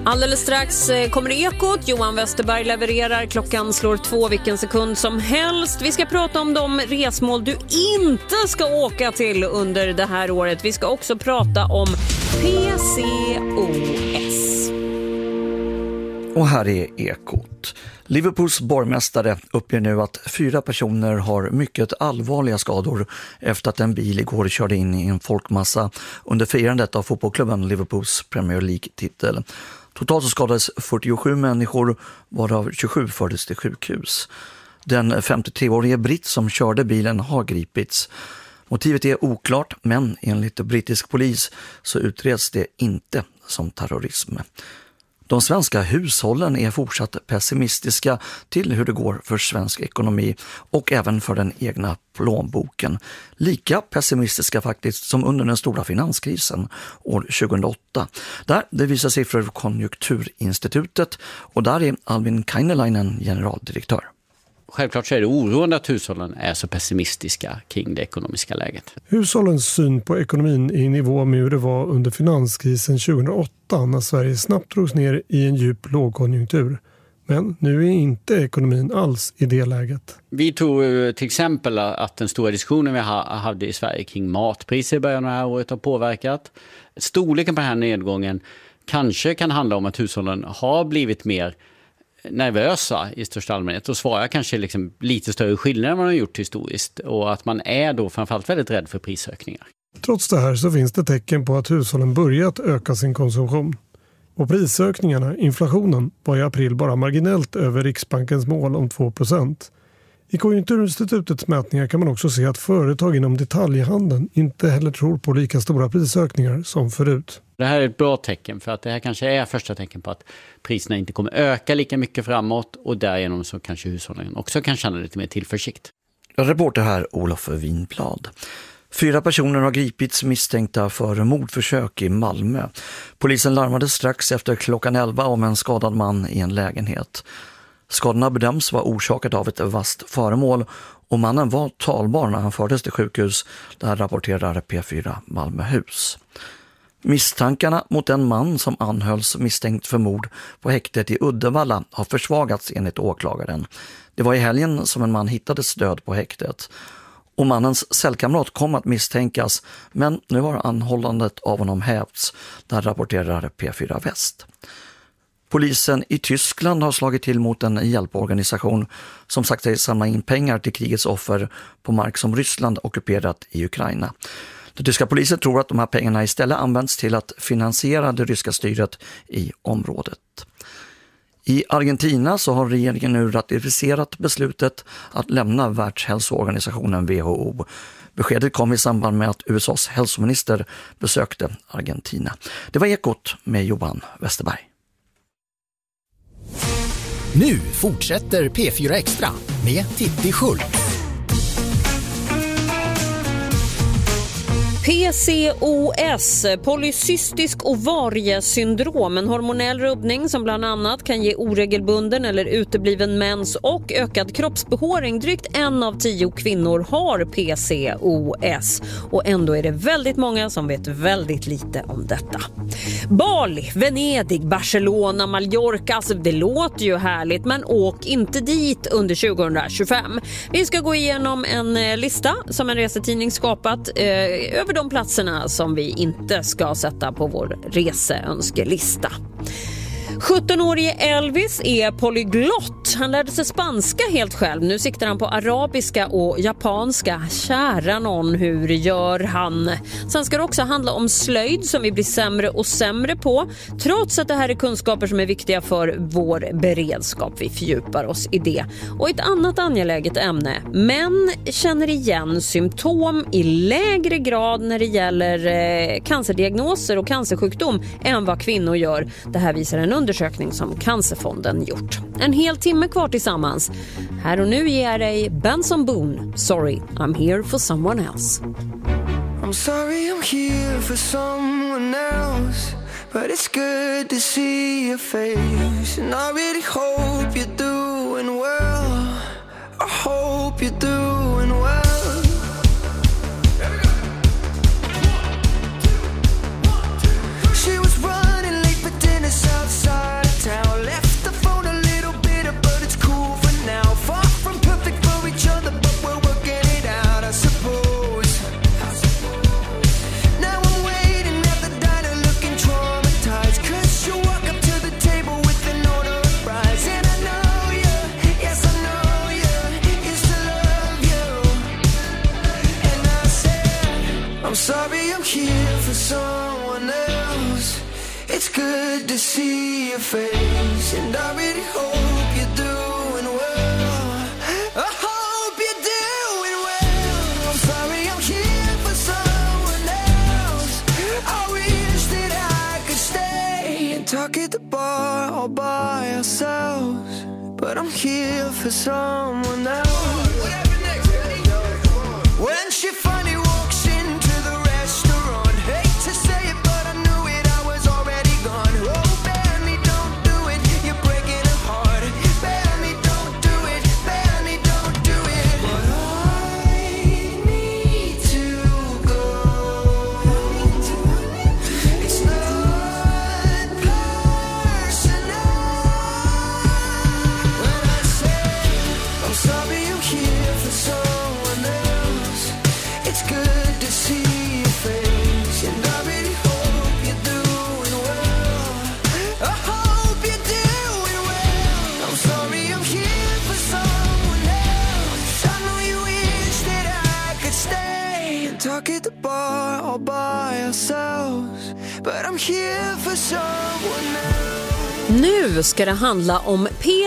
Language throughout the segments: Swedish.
Alldeles strax kommer Ekot. Johan Westerberg levererar. Klockan slår 2 vilken sekund som helst. Vi ska prata om de resmål du inte ska åka till under det här året. Vi ska också prata om PCOS. Och här är Ekot. Liverpools borgmästare uppger nu att 4 personer har mycket allvarliga skador efter att en bil igår körde in i en folkmassa under firandet av fotbollsklubben Liverpools Premier League-titel. Totalt så skadades 47 människor, varav 27 fördes till sjukhus. Den 53-årige britt som körde bilen har gripits. Motivet är oklart, men enligt brittisk polis så utreds det inte som terrorism. De svenska hushållen är fortsatt pessimistiska till hur det går för svensk ekonomi och även för den egna plånboken. Lika pessimistiska faktiskt som under den stora finanskrisen år 2008. Där det visar siffror från Konjunkturinstitutet och där är Albin Kainelainen generaldirektör. Självklart så är det oroande att hushållen är så pessimistiska kring det ekonomiska läget. Hushållens syn på ekonomin är i nivå med hur det var under finanskrisen 2008 när Sverige snabbt drogs ner i en djup lågkonjunktur. Men nu är inte ekonomin alls i det läget. Vi tror till exempel att den stora diskussionen vi hade i Sverige kring matpriser i början av det här året har påverkat. Storleken på den här nedgången kanske kan handla om att hushållen har blivit mer nervösa i största allmänhet och svarar kanske liksom lite större skillnader än vad man har gjort historiskt och att man är då framförallt väldigt rädd för prisökningar. Trots det här så finns det tecken på att hushållen börjat öka sin konsumtion. Och prisökningarna, inflationen, var i april bara marginellt över Riksbankens mål om 2%. I Konjunkturinstitutets mätningar kan man också se att företag inom detaljhandeln inte heller tror på lika stora prisökningar som förut. Det här är ett bra tecken för att det här kanske är första tecken på att priserna inte kommer öka lika mycket framåt och därigenom så kanske hushållen också kan känna lite mer tillförsikt. Reporter här Olof Winblad. 4 personer har gripits misstänkta för mordförsök i Malmö. Polisen larmade strax efter klockan 11 om en skadad man i en lägenhet. Skadorna bedöms vara orsakat av ett vasst föremål och mannen var talbar när han fördes till sjukhus. Det här rapporterar P4 Malmöhus. Misstankarna mot en man som anhölls misstänkt för mord på häktet i Uddevalla har försvagats enligt åklagaren. Det var i helgen som en man hittades död på häktet. Och mannens cellkamrat kom att misstänkas, men nu har anhållandet av honom hävts. Där rapporterar P4 Väst. Polisen i Tyskland har slagit till mot en hjälporganisation som sagt sig samla in pengar till krigets offer på mark som Ryssland ockuperat i Ukraina. Den tyska polisen tror att de här pengarna istället används till att finansiera det ryska styret i området. I Argentina så har regeringen nu ratificerat beslutet att lämna Världshälsoorganisationen WHO. Beskedet kom i samband med att USAs hälsominister besökte Argentina. Det var Ekot med Johan Westerberg. Nu fortsätter P4 Extra med Titti Schultz. PCOS, polycystisk ovariesyndrom, en hormonell rubbning som bland annat kan ge oregelbunden eller utebliven mens och ökad kroppsbehåring. Drygt 1 av 10 kvinnor har PCOS och ändå är det väldigt många som vet väldigt lite om detta. Bali, Venedig, Barcelona, Mallorca, alltså det låter ju härligt, men åk inte dit under 2025. Vi ska gå igenom en lista som en resetidning skapat över de platserna som vi inte ska sätta på vår reseönskelista. 17-årige Elvis är polyglott. Han lärde sig spanska helt själv. Nu siktar han på arabiska och japanska. Kära någon, hur gör han? Sen ska det också handla om slöjd som vi blir sämre och sämre på. Trots att det här är kunskaper som är viktiga för vår beredskap. Vi fördjupar oss i det. Och ett annat angeläget ämne. Män känner igen symptom i lägre grad när det gäller cancerdiagnoser och cancersjukdom än vad kvinnor gör. Det här visar en undersökning som Cancerfonden gjort. En hel timme kvar tillsammans. Här och nu ger jag dig Benson Boone. Sorry, I'm here for someone else. I'm sorry I'm here for someone else, but it's good to see your face. And I really hope you're doing well. I hope you're doing well. She was running late for dinner outside. it's good to see your face, and I really hope you're doing well. I hope you're doing well. I'm sorry I'm here for someone else. I wish that I could stay and talk at the bar all by ourselves, but I'm here for someone else. When she finally walks into the restaurant, hate to say it, but I knew it, I was already gone. Oh, Benny, don't do it, you're breaking her heart. Benny, don't do it, Benny, don't do it. But I need to go. It's not personal. When I say I'm sorry you're here for someone else, it's good to see your face, and I really hope you're doing well. I hope you're doing well. I'm sorry I'm here for someone else. I know you wish that I could stay and talk at the bar all by ourselves, but I'm here for someone else. Nu ska det handla om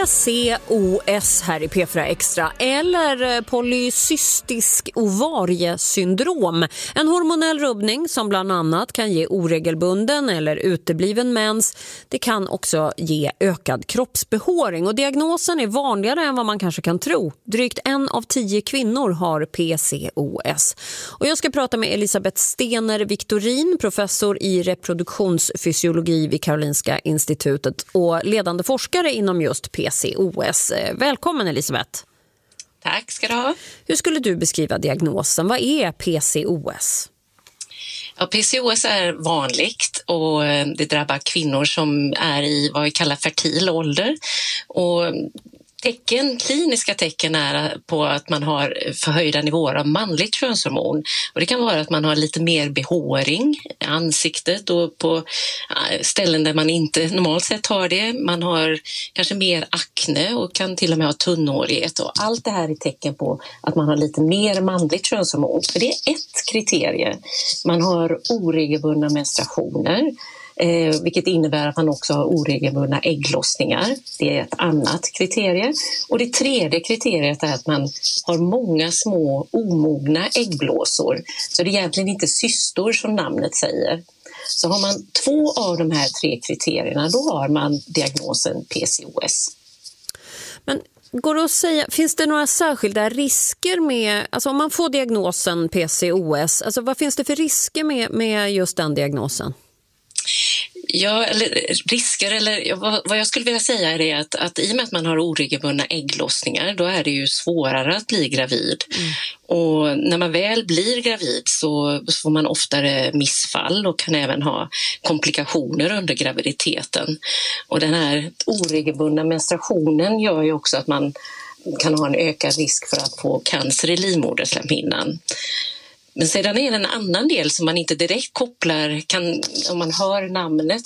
PCOS här i P4 Extra, eller polycystisk ovariesyndrom. En hormonell rubbning som bland annat kan ge oregelbunden eller utebliven mens. Det kan också ge ökad kroppsbehåring, och diagnosen är vanligare än vad man kanske kan tro. Drygt 1 av 10 kvinnor har PCOS. Och jag ska prata med Elisabeth Stener Victorin, professor i reproduktionsfysiologi vid Karolinska institutet och ledande forskare inom just PCOS. Välkommen Elisabeth. Tack ska du ha. Hur skulle du beskriva diagnosen? Vad är PCOS? Ja, PCOS är vanligt och det drabbar kvinnor som är i vad vi kallar fertil ålder. Och kliniska tecken är på att man har förhöjda nivåer av manligt könshormon. Och det kan vara att man har lite mer behåring i ansiktet och på ställen där man inte normalt sett har det. Man har kanske mer akne och kan till och med ha tunnhårighet. Och allt det här är tecken på att man har lite mer manligt könshormon. För det är ett kriterie. Man har oregelbundna menstruationer. Vilket innebär att man också har oregelbundna ägglossningar. Det är ett annat kriterie. Och det tredje kriteriet är att man har många små omogna äggblåsor. Så det är egentligen inte cystor som namnet säger. Så har man 2 av de här 3 kriterierna, då har man diagnosen PCOS. Men går det att säga, finns det några särskilda risker med, alltså om man får diagnosen PCOS, alltså vad finns det för risker med just den diagnosen? Ja, eller risker, eller vad jag skulle vilja säga är det att i och med att man har oregelbundna ägglossningar, då är det ju svårare att bli gravid. Och när man väl blir gravid så får man oftare missfall och kan även ha komplikationer under graviditeten. Och den här oregelbundna menstruationen gör ju också att man kan ha en ökad risk för att få cancer i livmoderslemhinnan. Men sedan är det en annan del som man inte direkt kopplar, om man hör namnet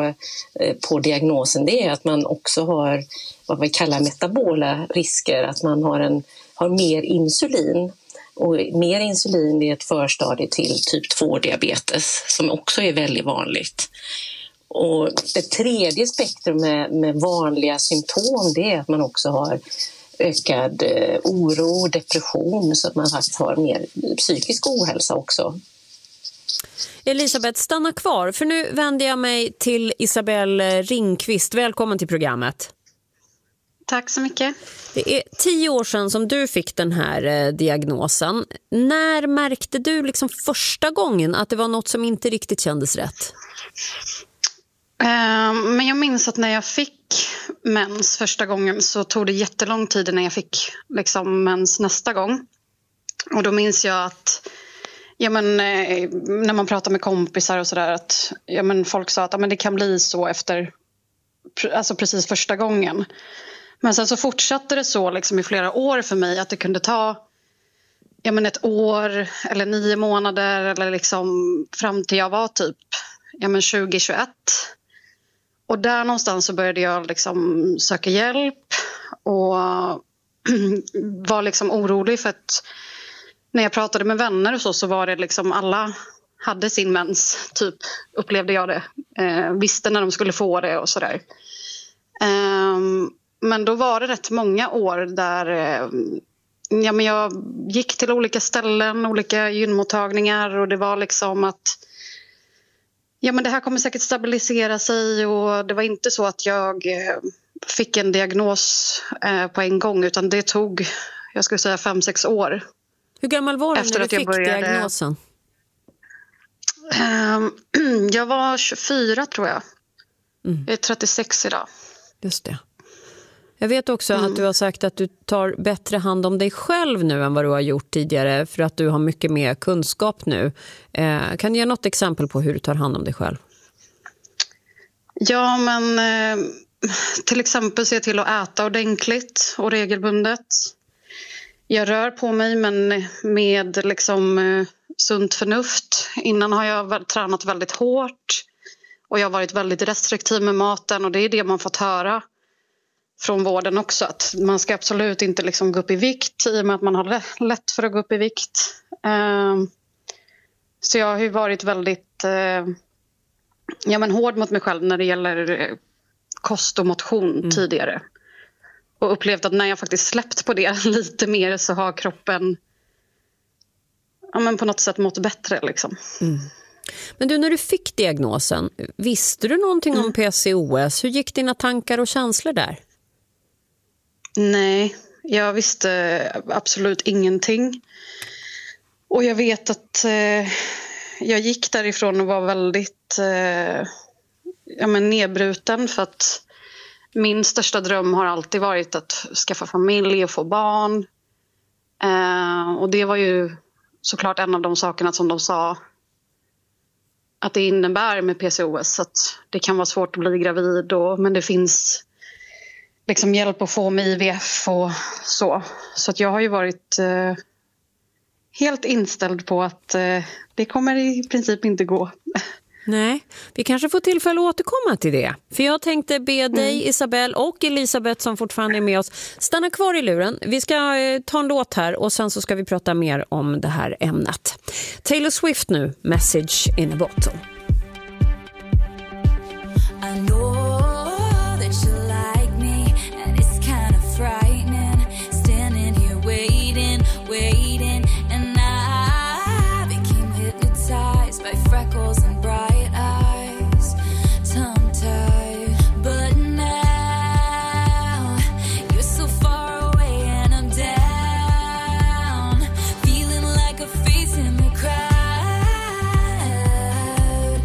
på diagnosen, det är att man också har vad vi kallar metabola risker, att man har mer insulin. Och mer insulin är ett förstadie till typ 2-diabetes som också är väldigt vanligt. Och det tredje spektrum med vanliga symptom, det är att man också har ökad oro och depression, så att man faktiskt har mer psykisk ohälsa också. Elisabeth, stanna kvar, för nu vänder jag mig till Isabelle Ringqvist. Välkommen till programmet. Tack så mycket. Det är 10 år sedan som du fick den här diagnosen. När märkte du liksom första gången att det var något som inte riktigt kändes rätt? Men jag minns att när jag fick mens första gången så tog det jättelång tid när jag fick liksom mens nästa gång. Och då minns jag att när man pratar med kompisar och sådär, att folk sa att det kan bli så efter precis första gången. Men sen så fortsatte det så liksom i flera år för mig, att det kunde ta 1 år eller 9 månader eller liksom fram till jag var typ 2021. Och där någonstans så började jag liksom söka hjälp och var liksom orolig, för att när jag pratade med vänner och så var det liksom alla hade sin mens, typ, upplevde jag det. Visste när de skulle få det och sådär. Men då var det rätt många år där men jag gick till olika ställen, olika gynmottagningar, och det var liksom att men det här kommer säkert stabilisera sig, och det var inte så att jag fick en diagnos på en gång, utan det tog, jag skulle säga 5-6 år. Hur gammal var du när du fick diagnosen? Jag var 24 tror jag. Jag är 36 idag. Just det. Jag vet också att du har sagt att du tar bättre hand om dig själv nu än vad du har gjort tidigare, för att du har mycket mer kunskap nu. Kan du ge något exempel på hur du tar hand om dig själv? Ja, men till exempel se till att äta ordentligt och regelbundet. Jag rör på mig, men med liksom sunt förnuft. Innan har jag tränat väldigt hårt och jag har varit väldigt restriktiv med maten, och det är det man fått höra från vården också, att man ska absolut inte liksom gå upp i vikt, i och med att man har lätt för att gå upp i vikt. Så jag har ju varit väldigt hård mot mig själv när det gäller kost och motion tidigare. Och upplevt att när jag faktiskt släppt på det lite mer, så har kroppen på något sätt mått bättre liksom. Men du, när du fick diagnosen, visste du någonting om PCOS? Hur gick dina tankar och känslor där? Nej, jag visste absolut ingenting. Och jag vet att jag gick därifrån och var väldigt nedbruten, för att min största dröm har alltid varit att skaffa familj och få barn. Och det var ju såklart en av de sakerna som de sa att det innebär med PCOS, att det kan vara svårt att bli gravid, men det finns liksom hjälp att få med IVF och så. Så att jag har ju varit helt inställd på att det kommer i princip inte gå. Nej, vi kanske får tillfälle att återkomma till det. För jag tänkte be dig, Isabelle och Elisabeth, som fortfarande är med oss, stanna kvar i luren. Vi ska ta en låt här och sen så ska vi prata mer om det här ämnet. Taylor Swift nu, Message in a Bottle. I know that you like me, and it's kind of frightening, standing here waiting, and I became hypnotized by freckles and bright eyes, tongue-tied. But now you're so far away and I'm down, feeling like a face in the crowd.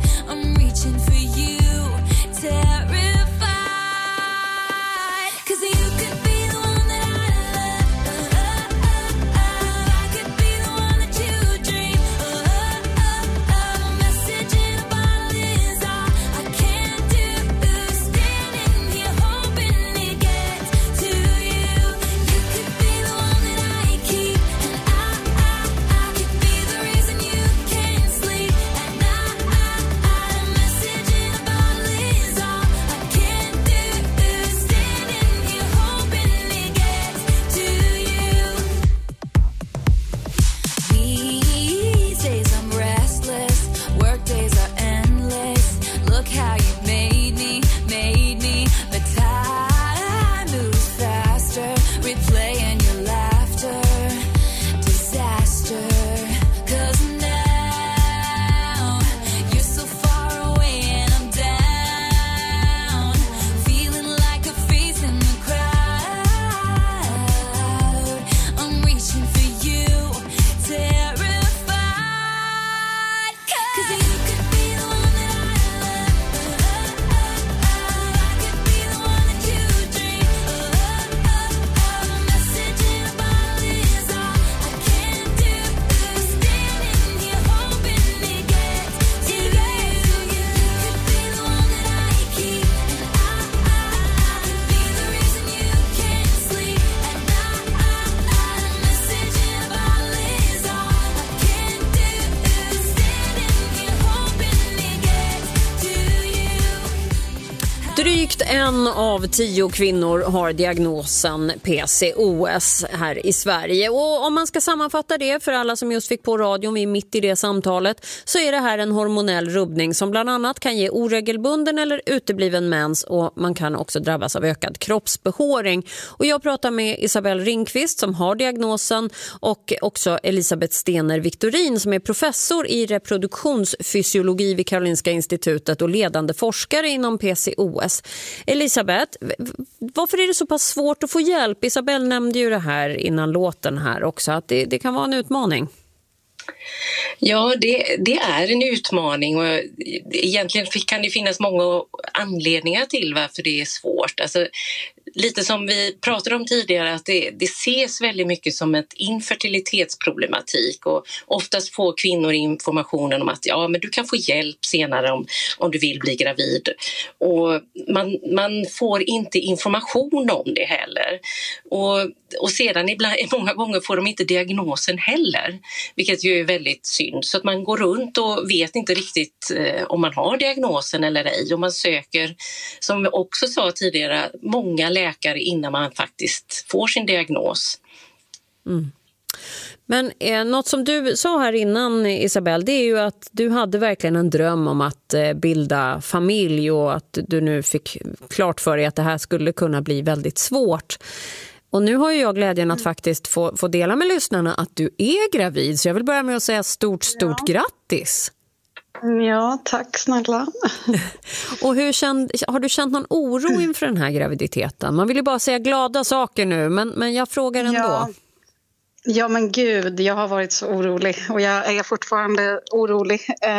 Drygt 1 av 10 kvinnor har diagnosen PCOS här i Sverige. Och om man ska sammanfatta det för alla som just fick på radion, vi är mitt i det samtalet, så är det här en hormonell rubbning som bland annat kan ge oregelbunden eller utebliven mens, och man kan också drabbas av ökad kroppsbehåring. Och jag pratar med Isabelle Ringqvist som har diagnosen, och också Elisabeth Stener Victorin som är professor i reproduktionsfysiologi vid Karolinska institutet och ledande forskare inom PCOS. Elisabeth, varför är det så pass svårt att få hjälp? Isabelle nämnde ju det här innan låten här också, att det kan vara en utmaning. Ja, det är en utmaning, och egentligen kan det finnas många anledningar till varför det är svårt. Alltså, lite som vi pratade om tidigare, att det ses väldigt mycket som ett infertilitetsproblematik, och oftast får kvinnor informationen om att men du kan få hjälp senare om du vill bli gravid. Och man får inte information om det heller. Och sedan många gånger får de inte diagnosen heller, vilket ju är väldigt synd. Så att man går runt och vet inte riktigt om man har diagnosen eller ej. Och man söker, som vi också sa tidigare, många läkare innan man faktiskt får sin diagnos. Mm. Men något som du sa här innan, Isabelle, det är ju att du hade verkligen en dröm om att bilda familj, och att du nu fick klart för dig att det här skulle kunna bli väldigt svårt. Och nu har ju jag glädjen att faktiskt få dela med lyssnarna att du är gravid. Så jag vill börja med att säga stort grattis. Ja, tack snälla. Och har du känt någon oro inför den här graviditeten? Man vill ju bara säga glada saker nu, men jag frågar ändå. Ja, men gud, jag har varit så orolig, och jag är fortfarande orolig.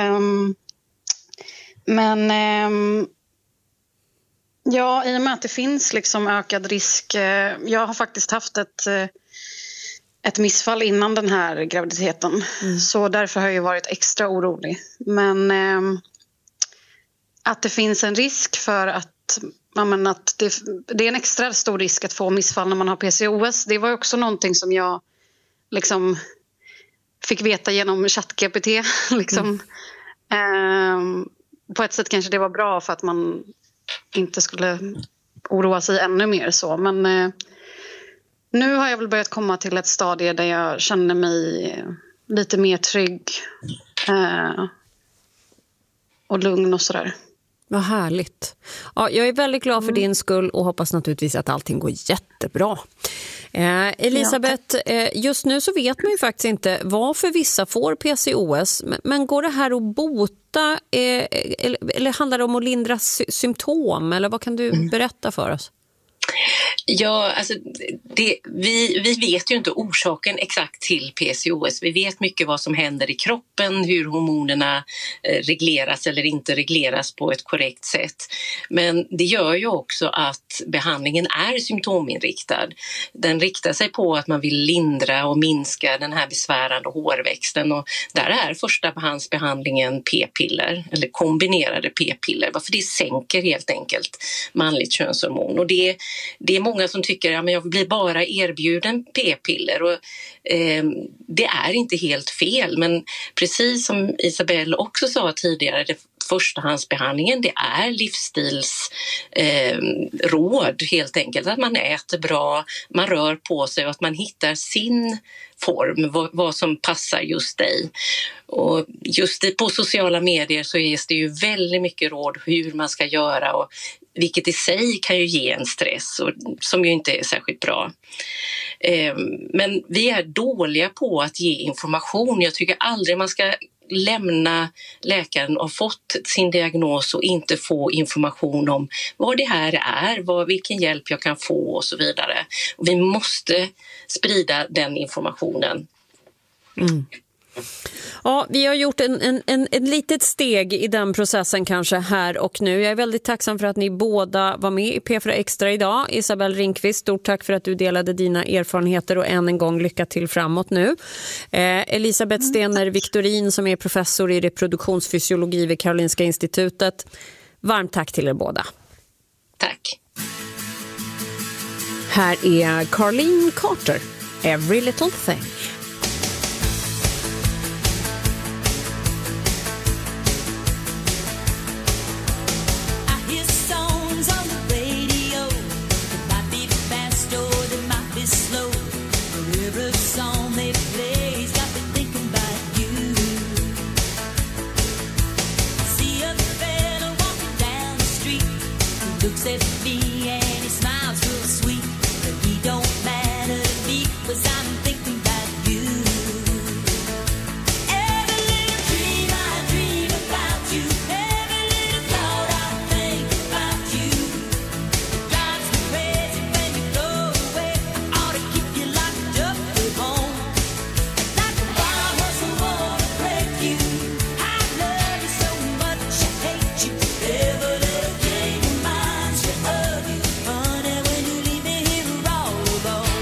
Ja, i och med att det finns liksom ökad risk. Jag har faktiskt haft ett missfall innan den här graviditeten. Så därför har jag varit extra orolig. Men att det finns en risk för att det är en extra stor risk att få missfall när man har PCOS. Det var också någonting som jag liksom fick veta genom ChatGPT. Liksom. På ett sätt kanske det var bra för att man inte skulle oroa sig ännu mer så. Men nu har jag väl börjat komma till ett stadie där jag känner mig lite mer trygg och lugn och sådär. Vad härligt. Ja, jag är väldigt glad för din skull och hoppas naturligtvis att allting går jättebra. Elisabeth, just nu så vet man ju faktiskt inte varför vissa får PCOS, men går det här att bota eller handlar det om att lindra symptom, eller vad kan du berätta för oss? Ja, alltså vi vet ju inte orsaken exakt till PCOS. Vi vet mycket vad som händer i kroppen, hur hormonerna regleras eller inte regleras på ett korrekt sätt. Men det gör ju också att behandlingen är symptominriktad. Den riktar sig på att man vill lindra och minska den här besvärande hårväxten, och där är förstahandsbehandlingen p-piller eller kombinerade p-piller, för det sänker helt enkelt manligt könshormon. Och det är många som tycker att jag blir bara erbjuden p-piller, och det är inte helt fel, men precis som Isabelle också sa tidigare, förstahandsbehandlingen, det är livsstilsråd helt enkelt, att man äter bra, man rör på sig och att man hittar sin form, vad som passar just dig. Och just på sociala medier så ges det ju väldigt mycket råd hur man ska göra, och vilket i sig kan ju ge en stress och som ju inte är särskilt bra. Men vi är dåliga på att ge information. Jag tycker aldrig man ska lämna läkaren och fått sin diagnos och inte få information om vad det här är, vilken hjälp jag kan få och så vidare. Och vi måste sprida den informationen. Mm. Ja, vi har gjort en litet steg i den processen kanske här och nu. Jag är väldigt tacksam för att ni båda var med i P4 Extra idag. Isabelle Ringqvist, stort tack för att du delade dina erfarenheter, och än en gång lycka till framåt nu. Elisabeth Stener Victorin som är professor i reproduktionsfysiologi vid Karolinska institutet. Varmt tack till er båda. Tack. Här är Carlene Carter, Every Little Thing. I hear songs looks at me and he smiles real sweet, but he don't matter to me 'cause I'm thinking about you. Every little dream I dream about you, every little thought I think about you. It drives me crazy when you go away. I ought to keep you locked up at home. Like a wild horse who wanna break you. I love you so much, I hate you. Every little thing reminds me of you. Honey, when you leave me here all alone.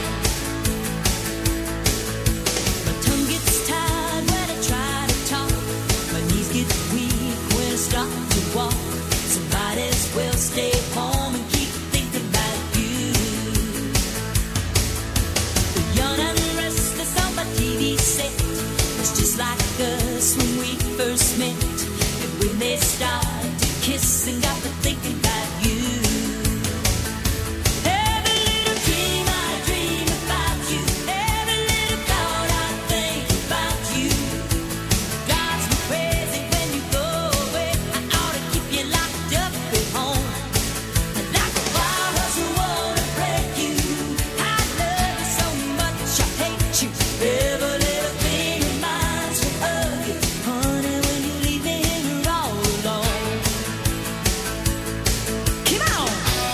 My tongue gets tired when I try to talk. My knees get weak when I start to walk. So might as well stay home and keep thinking about you. The young and restless on my TV set. It's just like us when we first met. And when they start to kiss and got me thinking about you. Every little dream I dream about you. Every little thought I think about you. Drives me crazy when you go away. I ought to keep you locked up at home. Like a wild horse who wanna break you. I love you so much, I hate you. Every little thing reminds me of you. Honey, when you leave me here all alone. Come on!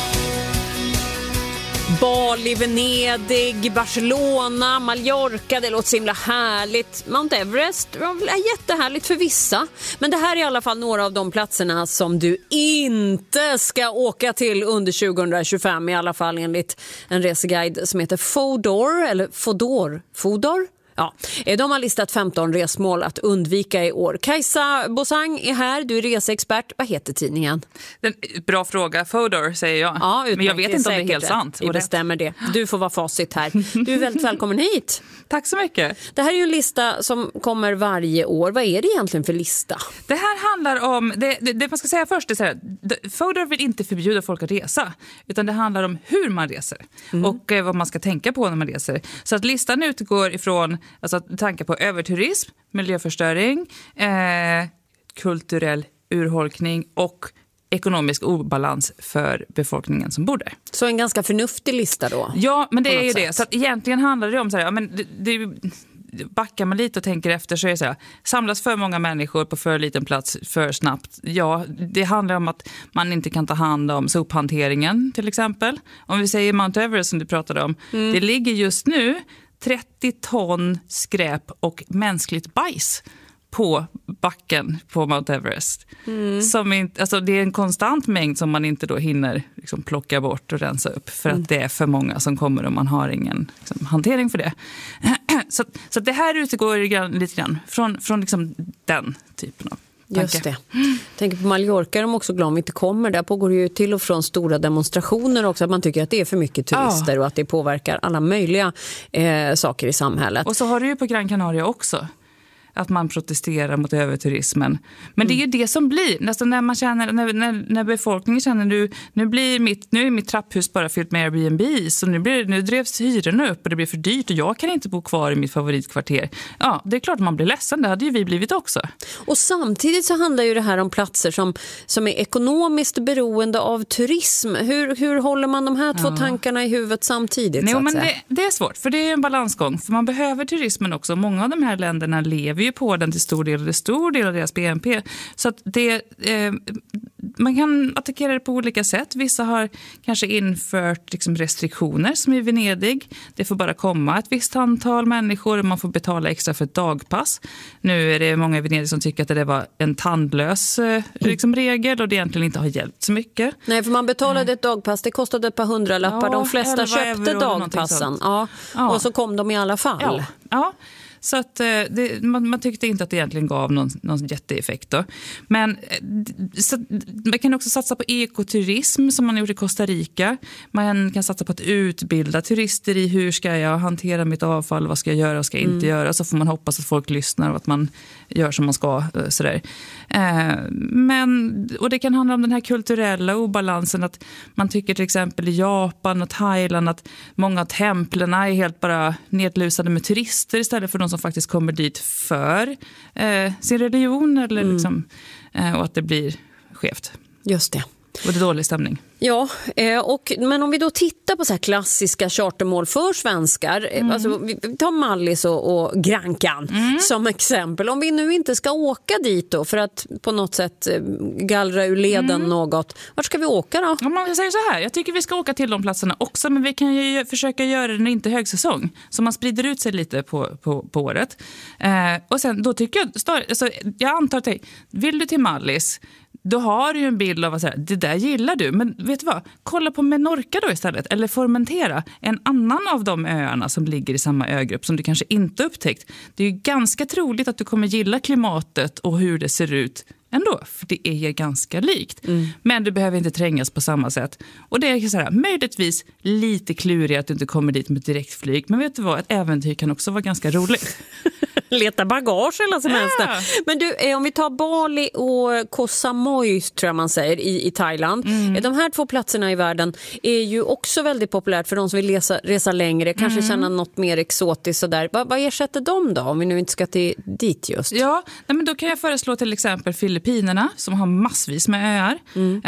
Bali, Venedig, Barcelona, Mallorca, det låter så himla härligt. Mount Everest är jättehärligt för vissa. Men det här är i alla fall några av de platserna som du inte ska åka till under 2025, i alla fall enligt en reseguide som heter Fodor. Ja, de har listat 15 resmål att undvika i år. Kajsa Bosang är här, du är reseexpert. Vad heter tidningen? Bra fråga, Fodor säger jag. Ja, men jag vet inte om det är helt sant. Vi bestämmer det. Du får vara facit här. Du är väldigt välkommen hit. Tack så mycket. Det här är ju en lista som kommer varje år. Vad är det egentligen för lista? Det här handlar om, det man ska säga först är så här, Fodor vill inte förbjuda folk att resa, utan det handlar om hur man reser och vad man ska tänka på när man reser. Så att listan utgår ifrån alltså tankar på överturism, miljöförstöring, kulturell urholkning och ekonomisk obalans för befolkningen som bor där. Så en ganska förnuftig lista då? Ja, men det är ju sätt. det. Så att egentligen handlar det om så här, ja, men backar man lite och tänker efter så är det så här, samlas för många människor på för liten plats för snabbt. Ja, det handlar om att man inte kan ta hand om sophanteringen till exempel. Om vi säger Mount Everest som du pratade om, det ligger just nu 30 ton skräp och mänskligt bajs på backen på Mount Everest. Som inte, alltså det är en konstant mängd som man inte då hinner liksom plocka bort och rensa upp för att det är för många som kommer och man har ingen liksom, hantering för det. Så det här utgår lite grann från liksom den typen av tanke. Just det. Tänker på Mallorca, de är också glada om vi inte kommer. Där pågår ju till och från stora demonstrationer också. Att man tycker att det är för mycket turister och att det påverkar alla möjliga saker i samhället. Och så har du ju på Gran Canaria också. Att man protesterar mot överturismen. Men det är ju det som blir. Nästan när man känner, när befolkningen känner nu är mitt trapphus bara fyllt med Airbnb. Så nu drevs hyrorna upp och det blir för dyrt. Och jag kan inte bo kvar i mitt favoritkvarter. Ja, det är klart man blir ledsen. Det hade ju vi blivit också. Och samtidigt så handlar ju det här om platser som är ekonomiskt beroende av turism. Hur håller man de här två tankarna i huvudet samtidigt? Nej, men det är svårt. För det är en balansgång. För man behöver turismen också. Många av de här länderna lever ju på den till stor del av deras BNP. Så att man kan attackera det på olika sätt. Vissa har kanske infört liksom restriktioner som i Venedig. Det får bara komma ett visst antal människor och man får betala extra för ett dagpass. Nu är det många i Venedig som tycker att det var en tandlös liksom regel och det egentligen inte har hjälpt så mycket. Nej, för man betalade ett dagpass, det kostade ett par hundralappar. Ja, de flesta köpte dagpassen. Ja. Och så kom de i alla fall. Ja. Så att man tyckte inte att det egentligen gav någon jätteeffekt då. Men så, man kan också satsa på ekoturism som man har gjort i Costa Rica. Man kan satsa på att utbilda turister i hur ska jag hantera mitt avfall, vad ska jag göra och ska jag inte göra. Så får man hoppas att folk lyssnar och att man gör som man ska. Sådär. Och det kan handla om den här kulturella obalansen, att man tycker till exempel i Japan och Thailand att många av templerna är helt bara nedlusade med turister istället för de som faktiskt kommer dit för sin religion eller liksom, och att det blir skevt. Just det. Och det är dålig stämning. Ja, men om vi då tittar på så här klassiska chartermål för svenskar, alltså vi tar Mallis och Grankan som exempel. Om vi nu inte ska åka dit då för att på något sätt gallra ur leden något, vart ska vi åka då? Ja, man säger så här, jag tycker vi ska åka till de platserna också, men vi kan ju försöka göra det när det inte är högsäsong, så man sprider ut sig lite på året. Och sen då tycker jag, alltså, jag antar att vill du till Mallis, då har du ju en bild av att det där gillar du. Men vet du vad? Kolla på Menorca då istället. Eller Formentera. En annan av de öarna som ligger i samma ögrupp som du kanske inte upptäckt. Det är ju ganska troligt att du kommer gilla klimatet och hur det ser ut ändå. För det är ju ganska likt. Men du behöver inte trängas på samma sätt. Och det är så här, möjligtvis lite klurigt att du inte kommer dit med direktflyg. Men vet du vad? Ett äventyr kan också vara ganska roligt. Leta bagage eller som helst. Men du, om vi tar Bali och Koh Samui tror jag man säger i Thailand. De här 2 platserna i världen är ju också väldigt populärt för de som vill resa längre. Kanske känna något mer exotiskt sådär. Vad ersätter de då om vi nu inte ska dit just? Ja, men då kan jag föreslå till exempel Filippinerna som har massvis med öar.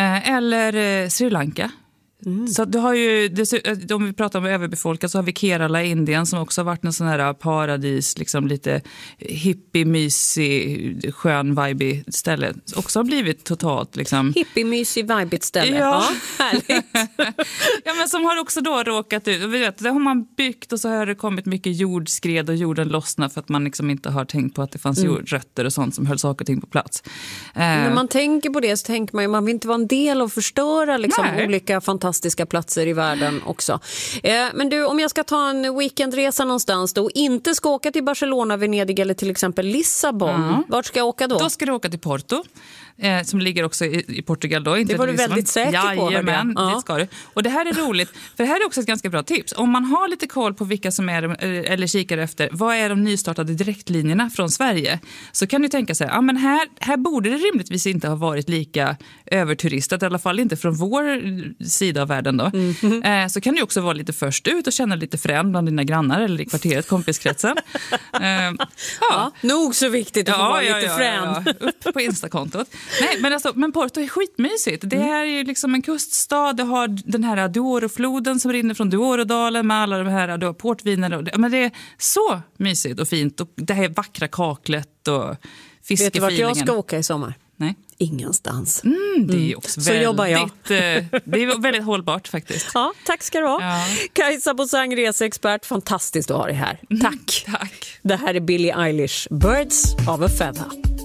Eller Sri Lanka. Så du har ju, om vi pratar om överbefolkat så har vi Kerala i Indien som också har varit en sån här paradis, liksom lite hippie, mysig, skön, vibe ställe. Också har blivit totalt liksom... Hippie, mysig, vibe ställe. Ja, härligt. Ja, men som har också då råkat ut. Och vi vet, där har man byggt och så har det kommit mycket jordskred och jorden lossnar för att man liksom inte har tänkt på att det fanns jordrötter och sånt som höll saker och ting på plats. När man tänker på det så tänker man vill inte vara en del och förstöra liksom olika fantastiska platser i världen också. Men du, om jag ska ta en weekendresa någonstans då och inte ska åka till Barcelona, Venedig eller till exempel Lissabon, vart ska jag åka då? Då ska du åka till Porto. Som ligger också i Portugal då. Inte det var du väldigt säker på. Jajamän, det ska du. Och det här är roligt, för det här är också ett ganska bra tips. Om man har lite koll på vilka som är, eller kikar efter, vad är de nystartade direktlinjerna från Sverige, så kan du tänka sig, men här borde det rimligtvis inte ha varit lika överturistat, i alla fall inte från vår sida av världen då. Så kan du också vara lite först ut och känna lite frän bland dina grannar eller i kvarteret, kompiskretsen. Nog så viktigt att få vara lite frän. Upp på Instakontot. Nej, men Porto är skitmysigt. Det här är ju liksom en kuststad. Det har den här Douro-floden som rinner från Dourodalen med alla de här portviner. Men det är så mysigt och fint. Och det här vackra kaklet och fiskefeelingen. Vet du vart jag ska åka i sommar? Nej. Ingenstans. Det är också så jobbar jag. Det är väldigt hållbart faktiskt. Ja, tack ska du ha. Ja. Kajsa Bosang, reseexpert. Fantastiskt att ha dig här. Tack. Tack. Det här är Billie Eilish, Birds of a Feather.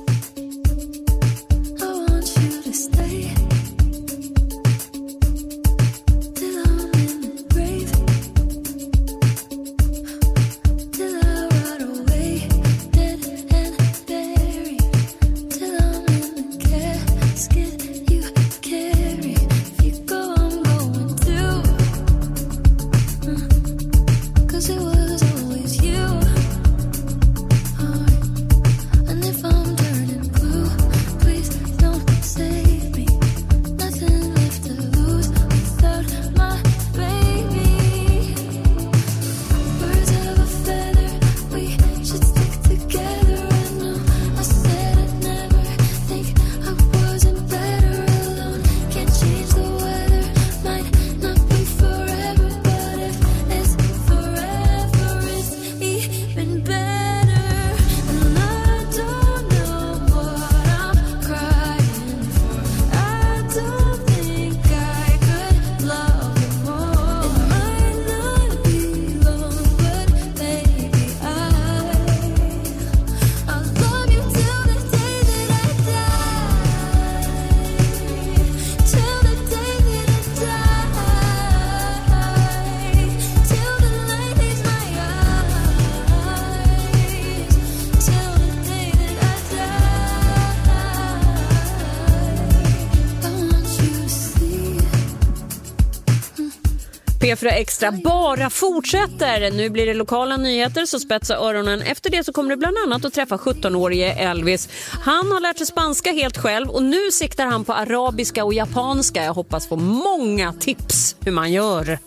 P4 Extra bara fortsätter. Nu blir det lokala nyheter, så spetsa öronen. Efter det så kommer du bland annat att träffa 17-årige Elvis. Han har lärt sig spanska helt själv och nu siktar han på arabiska och japanska. Jag hoppas få många tips hur man gör.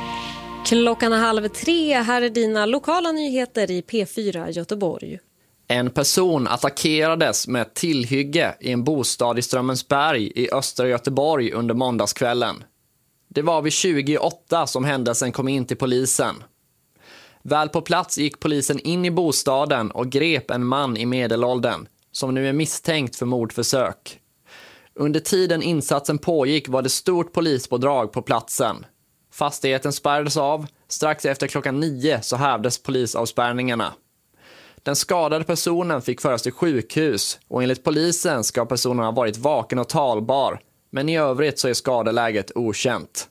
2:30. Här är dina lokala nyheter i P4 Göteborg. En person attackerades med ett tillhygge i en bostad i Strömmensberg i östra Göteborg under måndagskvällen. Det var vid 28 som händelsen kom in till polisen. Väl på plats gick polisen in i bostaden och grep en man i medelåldern som nu är misstänkt för mordförsök. Under tiden insatsen pågick var det stort polispådrag på platsen. Fastigheten spärrades av. Strax efter klockan 9 så hävdes polisavspärrningarna. Den skadade personen fick föras till sjukhus och enligt polisen ska personen ha varit vaken och talbar, men i övrigt så är skadeläget okänt.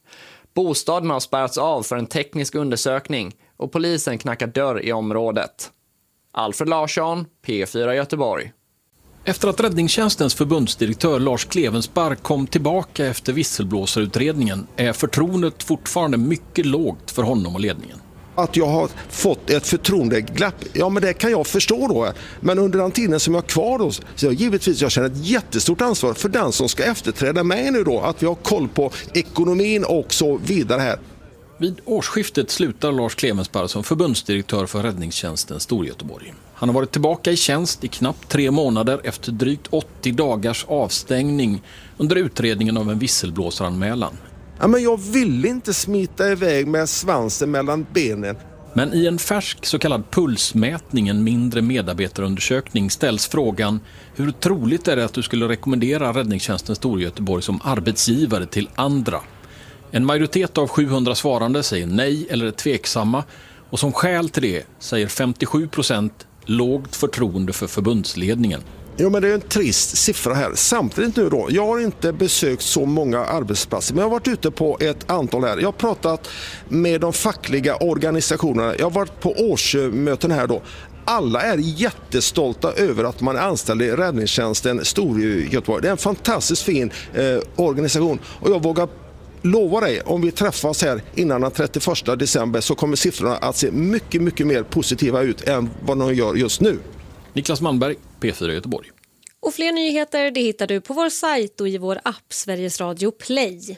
Bostaden har spärrats av för en teknisk undersökning och polisen knackar dörr i området. Alfred Larsson, P4 Göteborg. Efter att räddningstjänstens förbundsdirektör Lars Klevenspark kom tillbaka efter visselblåsarutredningen är förtroendet fortfarande mycket lågt för honom och ledningen. Att jag har fått ett förtroendeglapp, ja men det kan jag förstå då. Men under den tiden som jag är kvar då, så jag känner ett jättestort ansvar för den som ska efterträda mig nu då. Att vi har koll på ekonomin och så vidare här. Vid årsskiftet slutar Lars Klevenspark som förbundsdirektör för räddningstjänsten Storgöteborg. Han har varit tillbaka i tjänst i knappt 3 månader efter drygt 80 dagars avstängning under utredningen av en visselblåsaranmälan. Ja, men jag vill inte smita iväg med svansen mellan benen. Men i en färsk så kallad pulsmätning, en mindre medarbetarundersökning, ställs frågan: hur troligt är det att du skulle rekommendera räddningstjänsten Storgöteborg som arbetsgivare till andra? En majoritet av 700 svarande säger nej eller är tveksamma, och som skäl till det säger 57% lågt förtroende för förbundsledningen. Jo, men det är en trist siffra här. Samtidigt nu då, jag har inte besökt så många arbetsplatser, men jag har varit ute på ett antal här. Jag har pratat med de fackliga organisationerna, jag har varit på årsmöten här då. Alla är jättestolta över att man är anställd i räddningstjänsten Storgöteborg. Det är en fantastiskt fin organisation, och jag vågar lova dig, om vi träffas här innan den 31 december så kommer siffrorna att se mycket, mycket mer positiva ut än vad de gör just nu. Niklas Malmberg, P4 Göteborg. Och fler nyheter det hittar du på vår sajt och i vår app Sveriges Radio Play.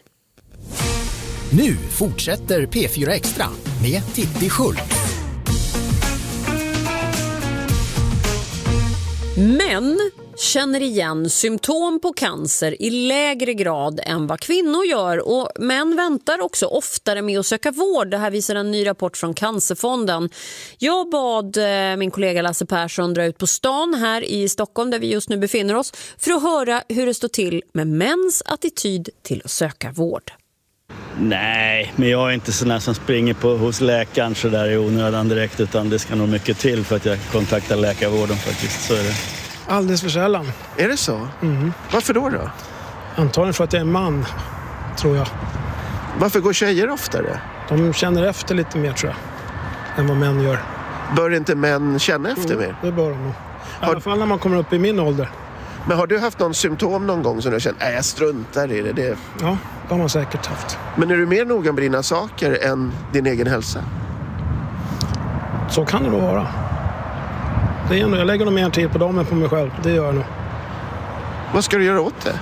Nu fortsätter P4 Extra med Titti Schultz. Män känner igen symptom på cancer i lägre grad än vad kvinnor gör, och män väntar också oftare med att söka vård. Det här visar en ny rapport från Cancerfonden. Jag bad min kollega Lasse Persson dra ut på stan här i Stockholm där vi just nu befinner oss för att höra hur det står till med mäns attityd till att söka vård. Nej, men jag är inte sån där som springer hos läkaren så där i onödan direkt, utan det ska nog mycket till för att jag kontaktar läkarvården faktiskt, så är det. Alldeles för sällan. Är det så? Mm. Varför då? Antagligen för att jag är en man, tror jag. Varför går tjejer oftare? De känner efter lite mer, tror jag, än vad män gör. Bör inte män känna efter mer? Det bör de nog. I alla fall när man kommer upp i min ålder. Men har du haft någon symptom någon gång som du har känt, jag struntar i det? Ja, det har man säkert haft. Men är du mer noga med dina saker än din egen hälsa? Så kan det nog vara. Det är nog, jag lägger nog mer tid på dem än på mig själv. Det gör jag nog. Vad ska du göra åt det?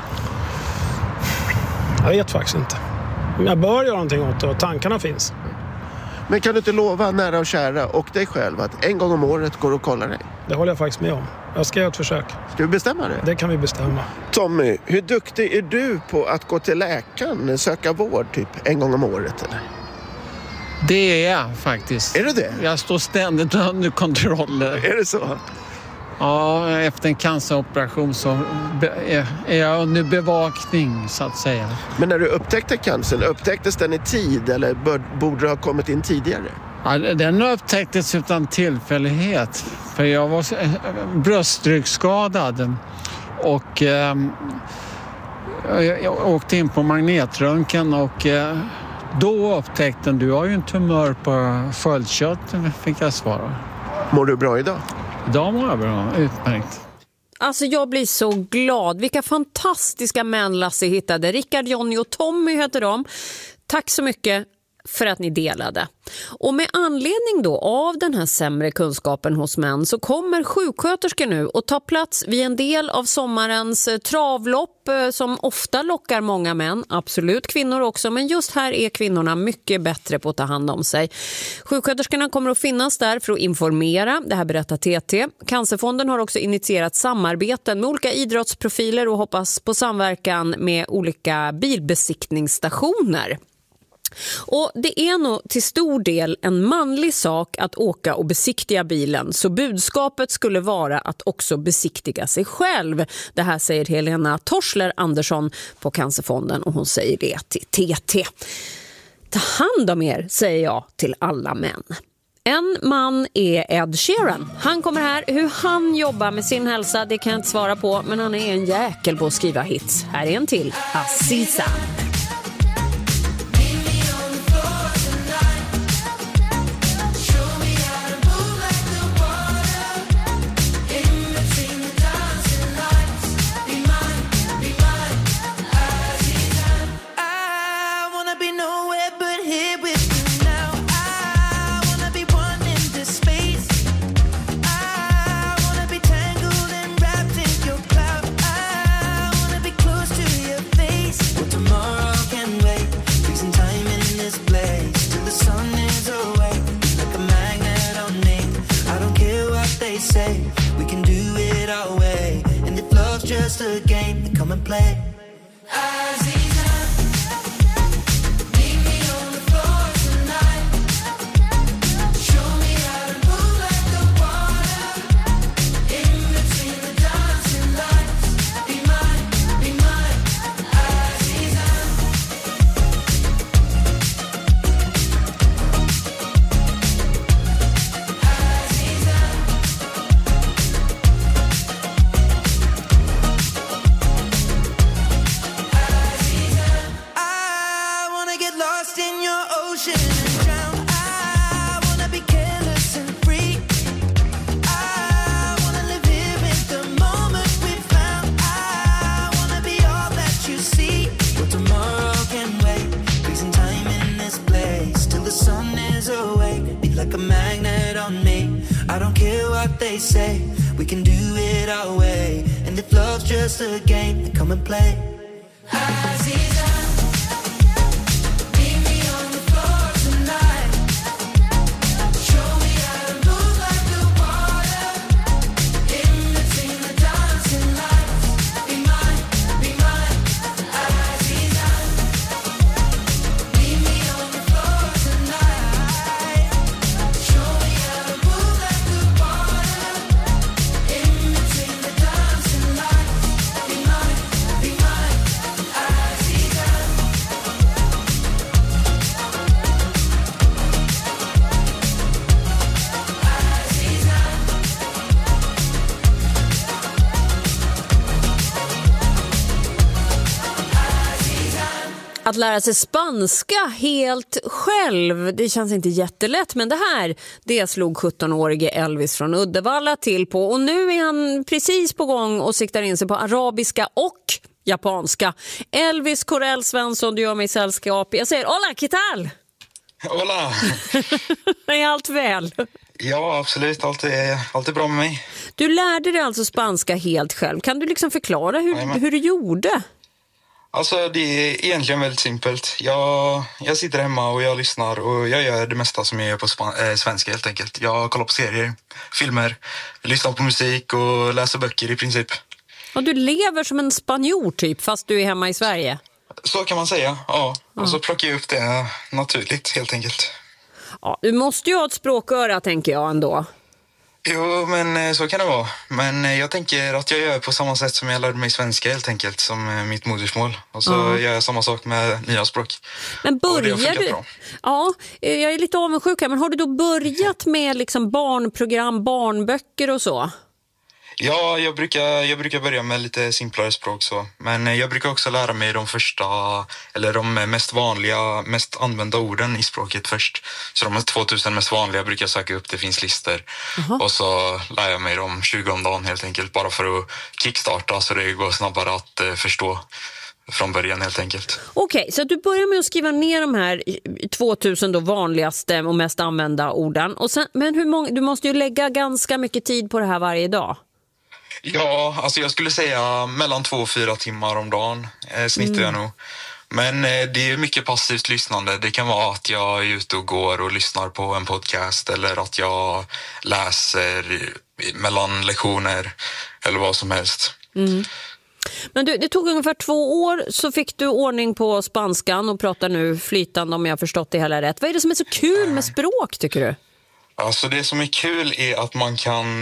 Jag vet faktiskt inte. Men jag bör göra någonting åt det, och tankarna finns. Men kan du inte lova nära och kära och dig själv att en gång om året går och kollar dig? Det håller jag faktiskt med om. Jag ska göra ett försök. Ska vi bestämma det? Det kan vi bestämma. Tommy, hur duktig är du på att gå till läkaren, söka vård typ en gång om året eller? Det är jag faktiskt. Är det det? Jag står ständigt under kontroller. Är det så? Ja, efter en canceroperation så är jag under bevakning så att säga. Men när du upptäckte cancern, upptäcktes den i tid eller borde du ha kommit in tidigare? Ja, den upptäcktes utan tillfällighet. För jag var bröstryggskadad och jag åkte in på magnetröntgen och då upptäckte du har ju en tumör på sköldkörteln, fick jag svara. Mår du bra idag? Idag mår jag bra, utmärkt. Alltså jag blir så glad. Vilka fantastiska män Lasse hittade. Rickard, Jonny och Tommy heter de. Tack så mycket. för att ni delade. Och med anledning då av den här sämre kunskapen hos män så kommer sjuksköterskor nu att ta plats vid en del av sommarens travlopp som ofta lockar många män, absolut kvinnor också, men just här är kvinnorna mycket bättre på att ta hand om sig. Sjuksköterskorna kommer att finnas där för att informera, det här berättar TT. Cancerfonden har också initierat samarbeten med olika idrottsprofiler och hoppas på samverkan med olika bilbesiktningsstationer. Och det är nog till stor del en manlig sak att åka och besiktiga bilen, så budskapet skulle vara att också besiktiga sig själv. Det här säger Helena Torsler Andersson på Cancerfonden och hon säger det till TT. Ta hand om er, säger jag till alla män. En man är Ed Sheeran. Han kommer här. Hur han jobbar med sin hälsa, det kan jag inte svara på, men han är en jäkel på att skriva hits. Här är en till, Aziza. Just a game, come and play. Aziza, meet me on the floor tonight. Show me how to move like the water. In between the dancing lights. Be mine, Aziza. They say we can do it our way, and if love's just a game, then come and play. Aziza, meet me on the floor tonight. Show me how to move like the water. In between the dancing lights. Be mine, Aziza. Meet me on the floor tonight. Show me how to move like the water. Att lära sig spanska helt själv, det känns inte jättelätt, men det slog 17-årige Elvis från Uddevalla till på. Och nu är han precis på gång och siktar in sig på arabiska och japanska. Elvis Corell Svensson, du gör mig sällskap. Jag säger hola, ¿qué tal? Hola! Är allt väl? Ja, absolut. Allt är bra med mig. Du lärde dig alltså spanska helt själv. Kan du liksom förklara hur du gjorde? Alltså det är egentligen väldigt simpelt. Jag sitter hemma och jag lyssnar och jag gör det mesta som jag gör på svenska helt enkelt. Jag kollar på serier, filmer, lyssnar på musik och läser böcker i princip. Och du lever som en spanjor typ fast du är hemma i Sverige? Så kan man säga, ja. Och så plockar jag upp det naturligt helt enkelt. Ja, du måste ju ha ett språköra tänker jag ändå. Jo, men så kan det vara. Men jag tänker att jag gör på samma sätt som jag lärde mig svenska helt enkelt, som mitt modersmål. Och så gör jag samma sak med nya språk. Men börjar du... Bra. Ja, jag är lite avundsjuk här, men har du då börjat med liksom barnprogram, barnböcker och så? Ja, jag brukar börja med lite simplare språk så. Men jag brukar också lära mig de mest vanliga, mest använda orden i språket först. Så de 2000 mest vanliga brukar jag söka upp, det finns listor. Och så lär jag mig dem 20 om dagen helt enkelt, bara för att kickstarta så det går snabbare att förstå från början helt enkelt. Okej, så du börjar med att skriva ner de här 2000 då vanligaste och mest använda orden. Och sen, men du måste ju lägga ganska mycket tid på det här varje dag. Ja, alltså jag skulle säga mellan 2 och 4 timmar om dagen snittar jag nog. Men det är mycket passivt lyssnande. Det kan vara att jag är ute och går och lyssnar på en podcast eller att jag läser mellan lektioner eller vad som helst. Men det tog ungefär 2 år så fick du ordning på spanskan och pratar nu flytande om jag har förstått det hela rätt. Vad är det som är så kul med språk tycker du? Alltså det som är kul är att man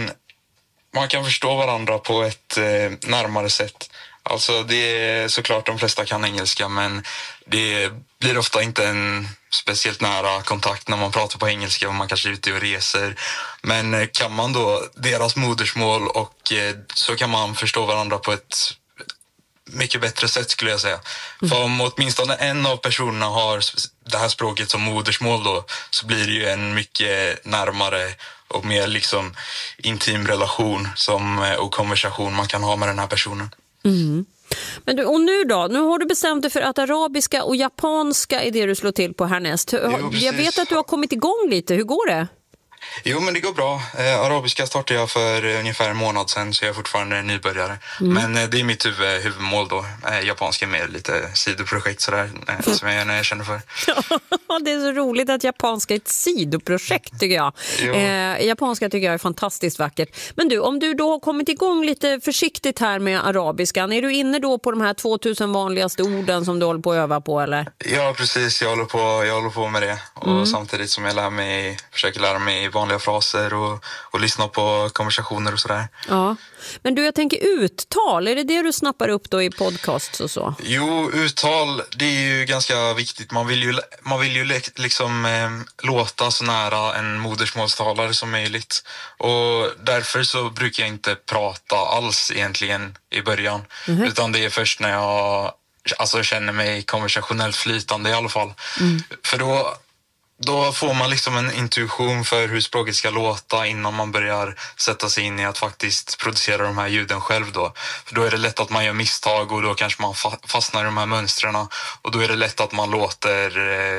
kan förstå varandra på ett närmare sätt. Alltså det är såklart de flesta kan engelska men det blir ofta inte en speciellt nära kontakt när man pratar på engelska och man kanske är ute och reser. Men kan man då deras modersmål och så kan man förstå varandra på ett mycket bättre sätt skulle jag säga. För om åtminstone en av personerna har det här språket som modersmål då så blir det ju en mycket närmare och mer liksom intim relation och konversation man kan ha med den här personen. Men du, och nu då? Nu har du bestämt dig för att arabiska och japanska är det du slår till på härnäst. Jag vet att du har kommit igång lite. Hur går det? Jo, men det går bra. Arabiska startade jag för ungefär en månad sedan så jag är fortfarande nybörjare. Men det är mitt huvudmål då. Japanska är mer lite sidoprojekt sådär som jag känner för. Ja, det är så roligt att japanska är ett sidoprojekt tycker jag. Japanska tycker jag är fantastiskt vackert. Men du, om du då har kommit igång lite försiktigt här med arabiskan, är du inne då på de här 2000 vanligaste orden som du håller på att öva på eller? Ja, precis. Jag håller på med det. Och samtidigt som jag försöker lära mig vanliga fraser och lyssna på konversationer och sådär. Ja, men du, jag tänker uttal, är det du snappar upp då i podcasts och så? Jo, uttal, det är ju ganska viktigt. Man vill ju liksom låta så nära en modersmålstalare som möjligt. Och därför så brukar jag inte prata alls egentligen i början. Utan det är först när jag känner mig konversationellt flytande i alla fall. För då får man liksom en intuition för hur språket ska låta innan man börjar sätta sig in i att faktiskt producera de här ljuden själv då. För då är det lätt att man gör misstag och då kanske man fastnar i de här mönstren och då är det lätt att man låter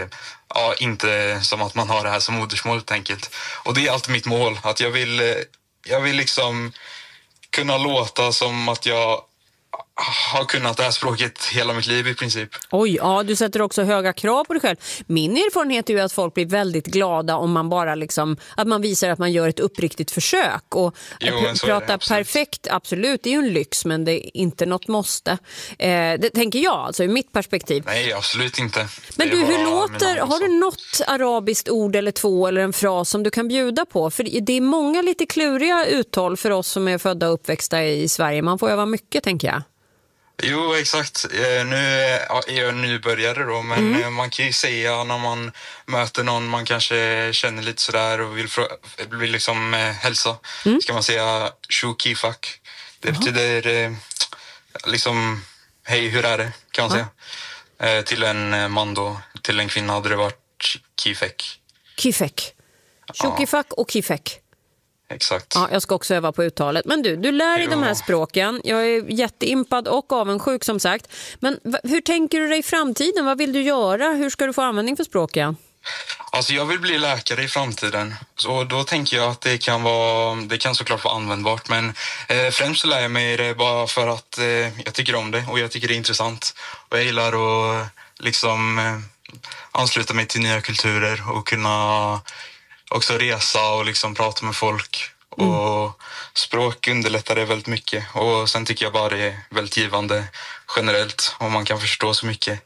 inte som att man har det här som modersmål helt enkelt. Och det är alltid mitt mål, att jag vill liksom kunna låta som att jag har kunnat det här språket hela mitt liv i princip. Oj, ja, du sätter också höga krav på dig själv. Min erfarenhet är ju att folk blir väldigt glada om man bara liksom, att man visar att man gör ett uppriktigt försök och prata perfekt, absolut, det är ju en lyx men det är inte något måste. Det tänker jag alltså i mitt perspektiv. Nej, absolut inte. Men du, hur låter, har du något arabiskt ord eller två eller en fras som du kan bjuda på? För det är många lite kluriga uttal för oss som är födda och uppväxta i Sverige. Man får öva mycket, tänker jag. Jo, exakt. Nu är jag nybörjare då, men man kan ju säga när man möter någon man kanske känner lite sådär och vill liksom hälsa. Ska man säga shu kifak. Det betyder liksom hej, hur är det, kan man säga. Till en man då, till en kvinna hade det varit kifek. Kifek. Shu kifak och kifek. Exakt. Ja, jag ska också öva på uttalet. Men du lär dig de här språken. Jag är jätteimpad och avundsjuk som sagt. Men hur tänker du dig i framtiden? Vad vill du göra? Hur ska du få användning för språken? Alltså jag vill bli läkare i framtiden. Så då tänker jag att det kan såklart vara användbart. Men främst så lär jag mig det bara för att jag tycker om det och jag tycker det är intressant. Och jag gillar att liksom ansluta mig till nya kulturer och kunna också resa och liksom prata med folk. Och språk underlättar det väldigt mycket. Och sen tycker jag bara det är väldigt givande generellt om man kan förstå så mycket.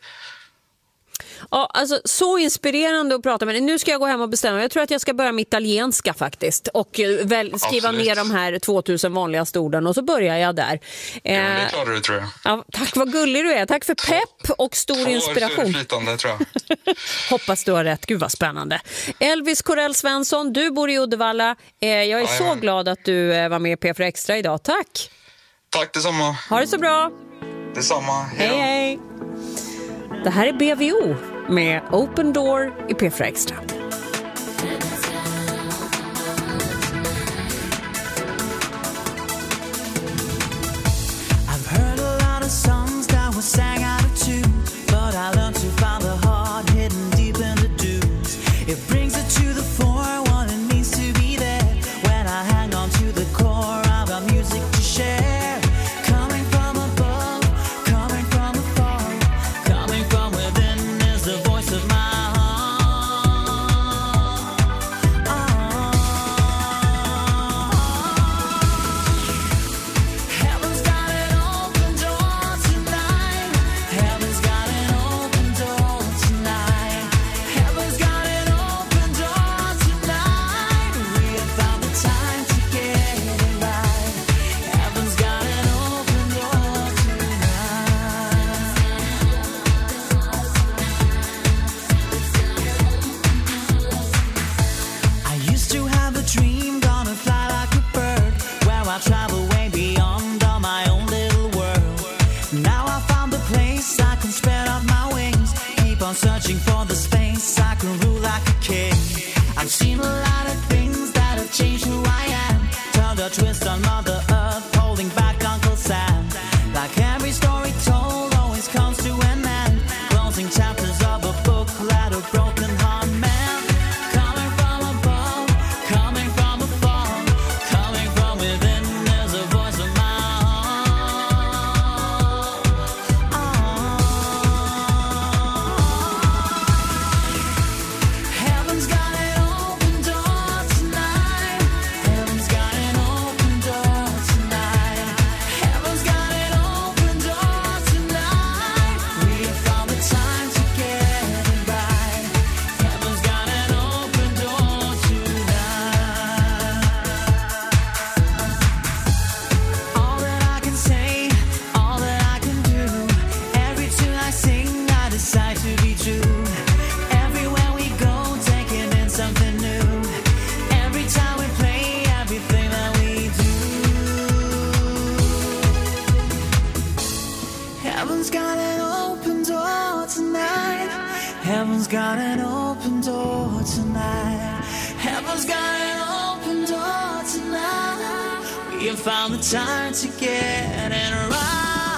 Ja, alltså så inspirerande att prata med dig. Nu ska jag gå hem och bestämma. Jag tror att jag ska börja med italienska faktiskt. Och skriva ner de här 2000 vanligaste orden. Och så börjar jag där. Det klarar du, tror jag. Ja, tack, vad gullig du är. Tack för pepp och stor inspiration. Flytande, tror jag. Hoppas du har rätt. Gud vad spännande. Elvis Corell Svensson, du bor i Uddevalla. Jag är så glad att du var med i P4 Extra idag. Tack. Tack detsamma. Ha det så bra. Detsamma. Hej, hej. Det här är BVO med Open Door i P4 Extra. I've heard a lot of songs that were sang out of searching for the space I can rule like a king. I've seen a lot of things that have changed who I am. Turned a twist on Mother Earth, holding back Uncle Sam. Like every story told always comes to an end. Closing chapters of a book, let a broken heart man. Coming from above, coming from afar, coming from within, there's a voice of my heart. Heaven's got an open door tonight. Heaven's got an open door tonight. Heaven's got an open door tonight. We have found the time to get it right. Heaven's got an open door tonight. All that I can say, all that I can do. Every tune I sing, I decide to be true. Everywhere we go, taking in something new. Every time we play, everything that we do. Heaven's got an open door tonight. Heaven's got an open door tonight. Heaven's got an open door tonight. We have found the time to get it right.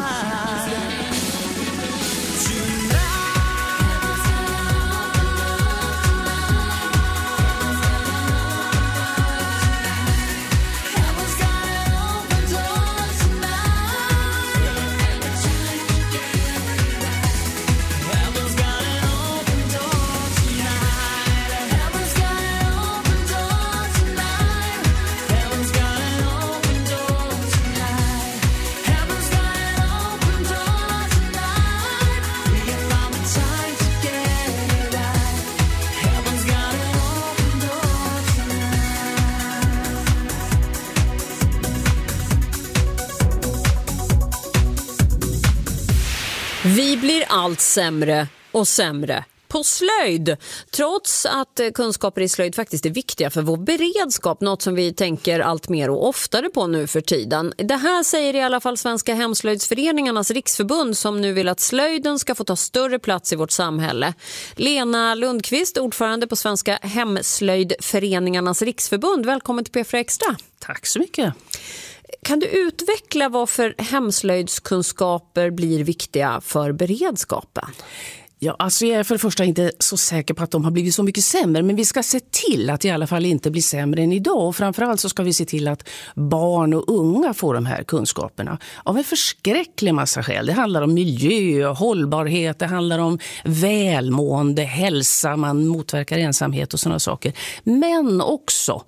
Vi blir allt sämre och sämre på slöjd, trots att kunskaper i slöjd faktiskt är viktiga för vår beredskap, något som vi tänker allt mer och oftare på nu för tiden. Det här säger i alla fall Svenska hemslöjdsföreningarnas riksförbund, som nu vill att slöjden ska få ta större plats i vårt samhälle. Lena Lundqvist, ordförande på Svenska hemslöjdföreningarnas riksförbund. Välkommen till P4 Extra. Tack så mycket. Kan du utveckla varför hemslöjdskunskaper blir viktiga för beredskapen? Ja, alltså jag är för det första inte så säker på att de har blivit så mycket sämre, men vi ska se till att i alla fall inte bli sämre än idag, och framförallt så ska vi se till att barn och unga får de här kunskaperna av en förskräcklig massa skäl. Det handlar om miljö, hållbarhet, det handlar om välmående, hälsa, man motverkar ensamhet och sådana saker, men också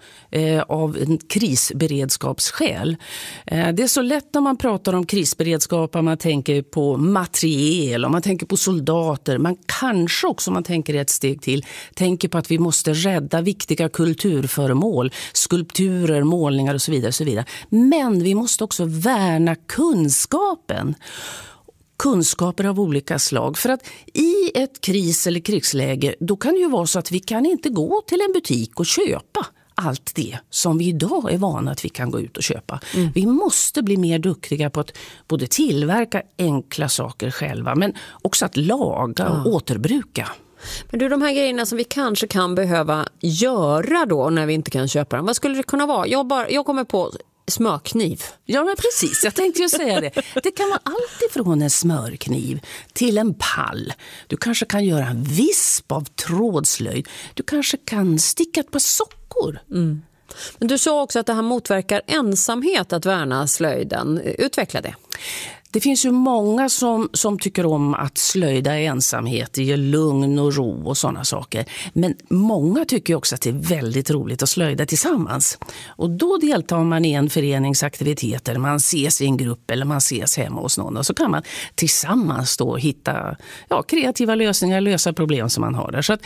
av en krisberedskapsskäl. Det är så lätt när man pratar om krisberedskap att man tänker på materiel och man tänker på soldater. Man kanske också, om man tänker ett steg till, tänker på att vi måste rädda viktiga kulturföremål, skulpturer, målningar och så vidare, och så vidare. Men vi måste också värna kunskapen. Kunskaper av olika slag. För att i ett kris- eller krigsläge, då kan det ju vara så att vi kan inte gå till en butik och köpa allt det som vi idag är vana att vi kan gå ut och köpa. Vi måste bli mer duktiga på att både tillverka enkla saker själva, men också att laga och återbruka. Men du, de här grejerna som vi kanske kan behöva göra då när vi inte kan köpa dem, vad skulle det kunna vara? Jag kommer på smörkniv. Ja, men precis. Jag tänkte ju säga det. Det kan vara allt ifrån en smörkniv till en pall. Du kanske kan göra en visp av trådslöjd. Du kanske kan sticka ett par sockor. Men du sa också att det här motverkar ensamhet att värna slöjden. Utveckla det. Det finns ju många som tycker om att slöjda ensamhet, det ger lugn och ro och sådana saker. Men många tycker också att det är väldigt roligt att slöjda tillsammans. Och då deltar man i en föreningsaktiviteter, man ses i en grupp eller man ses hemma hos någon. Och så kan man tillsammans då hitta kreativa lösningar, lösa problem som man har där. Så att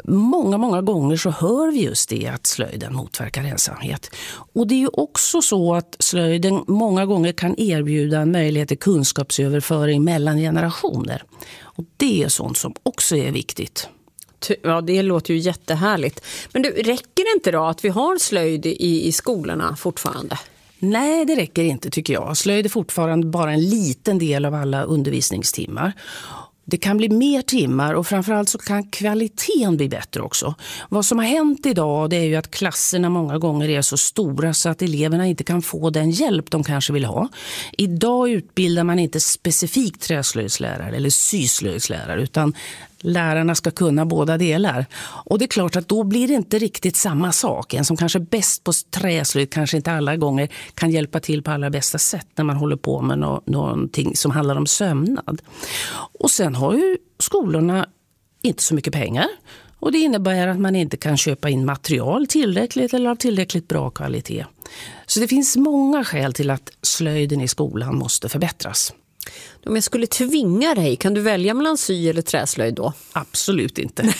många gånger så hör vi just det, att slöjden motverkar ensamhet. Och det är ju också så att slöjden många gånger kan erbjuda en möjlighet till kunskapsöverföring mellan generationer. Och det är sånt som också är viktigt. Ja, det låter ju jättehärligt. Men du, räcker det inte då att vi har slöjd i skolorna fortfarande? Nej, det räcker inte tycker jag. Slöjd är fortfarande bara en liten del av alla undervisningstimmar. Det kan bli mer timmar och framförallt så kan kvaliteten bli bättre också. Vad som har hänt idag det är ju att klasserna många gånger är så stora så att eleverna inte kan få den hjälp de kanske vill ha. Idag utbildar man inte specifikt träslöjdslärare eller syslöjdslärare utan lärarna ska kunna båda delar. Och det är klart att då blir det inte riktigt samma sak. En som kanske är bäst på träslöjd kanske inte alla gånger kan hjälpa till på allra bästa sätt när man håller på med någonting som handlar om sömnad. Och sen har ju skolorna inte så mycket pengar. Och det innebär att man inte kan köpa in material tillräckligt eller av tillräckligt bra kvalitet. Så det finns många skäl till att slöjden i skolan måste förbättras. Om jag skulle tvinga dig, kan du välja mellan sy eller träslöjd då? Absolut inte.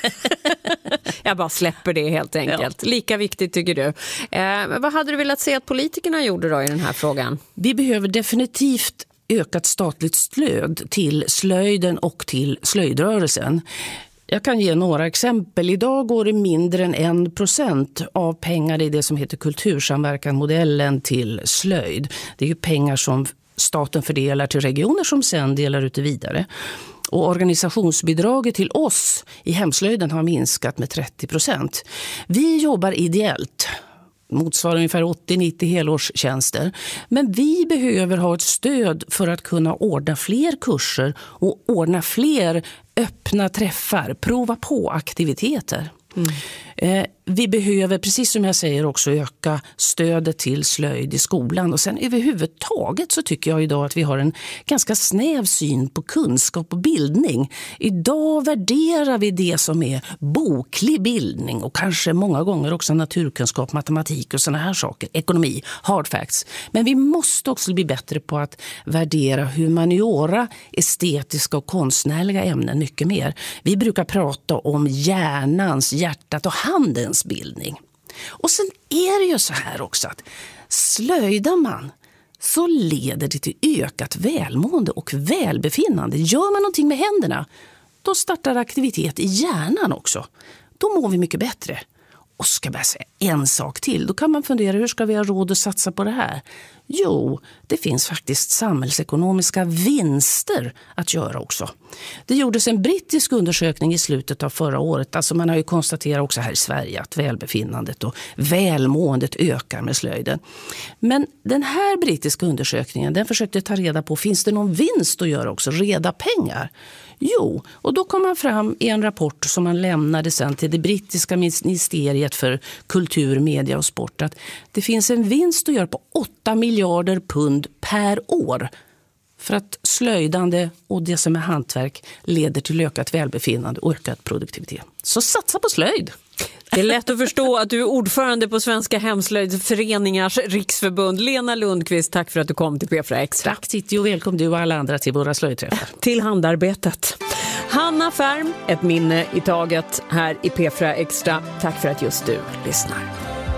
Jag bara släpper det helt enkelt. Ja. Lika viktigt tycker du. Vad hade du velat se att politikerna gjorde då i den här frågan? Vi behöver definitivt ökat statligt stöd till slöjden och till slöjdrörelsen. Jag kan ge några exempel. Idag går det mindre än 1% av pengar i det som heter kultursamverkanmodellen till slöjd. Det är ju pengar som staten fördelar till regioner som sen delar ut det vidare. Och organisationsbidraget till oss i hemslöjden har minskat med 30%. Vi jobbar ideellt. Motsvarar ungefär 80-90 helårstjänster. Men vi behöver ha ett stöd för att kunna ordna fler kurser och ordna fler öppna träffar, prova på aktiviteter. Vi behöver, precis som jag säger, också öka stödet till slöjd i skolan. Och sen överhuvudtaget så tycker jag idag att vi har en ganska snäv syn på kunskap och bildning. Idag värderar vi det som är boklig bildning och kanske många gånger också naturkunskap, matematik och såna här saker. Ekonomi, hard facts. Men vi måste också bli bättre på att värdera humaniora, estetiska och konstnärliga ämnen mycket mer. Vi brukar prata om hjärnans, hjärtat och handens bildning. Och sen är det ju så här också att slöjdar man så leder det till ökat välmående och välbefinnande. Gör man någonting med händerna, då startar aktivitet i hjärnan också. Då mår vi mycket bättre. Och ska jag bara säga en sak till, då kan man fundera, hur ska vi ha råd att satsa på det här? Jo, det finns faktiskt samhällsekonomiska vinster att göra också. Det gjordes en brittisk undersökning i slutet av förra året. Alltså man har ju konstaterat också här i Sverige att välbefinnandet och välmåendet ökar med slöjden. Men den här brittiska undersökningen, den försökte ta reda på, finns det någon vinst att göra också, reda pengar? Jo, och då kom man fram i en rapport som man lämnade sen till det brittiska ministeriet för kultur, media och sport att det finns en vinst att göra på 8 miljarder pund per år för att slöjdande och det som är hantverk leder till ökat välbefinnande och ökat produktivitet. Så satsa på slöjd! Det är lätt att förstå att du är ordförande på Svenska hemslöjdsföreningars riksförbund. Lena Lundqvist, tack för att du kom till P4 Extra. Tack Titti och välkommen du och alla andra till våra slöjdträffar. Till handarbetet. Hanna Färm, ett minne i taget här i P4 Extra. Tack för att just du lyssnar.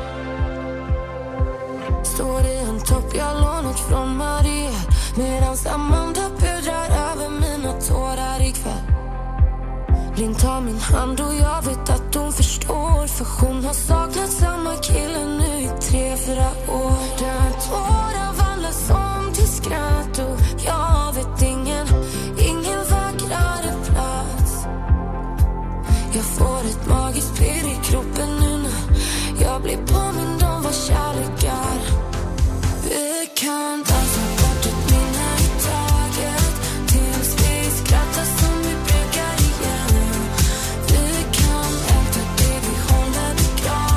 Står i en topp jag lånat från Maria, medan Amanda pudrar över mina tårar ikväll. Linn tar min hand och jag vet att hon förstår, för hon har saknat samma kille nu i 3-4 år. Där tårar vandras om till skratt och jag vet ingen vackrare plats. Jag får ett magiskt pirr i kroppen nu när jag blir påmind om vad kärlek är. Vi kan dansa bort ett minne i taget tills vi skrattar som vi brukar igen. Vi kan äta det vi håller begravet.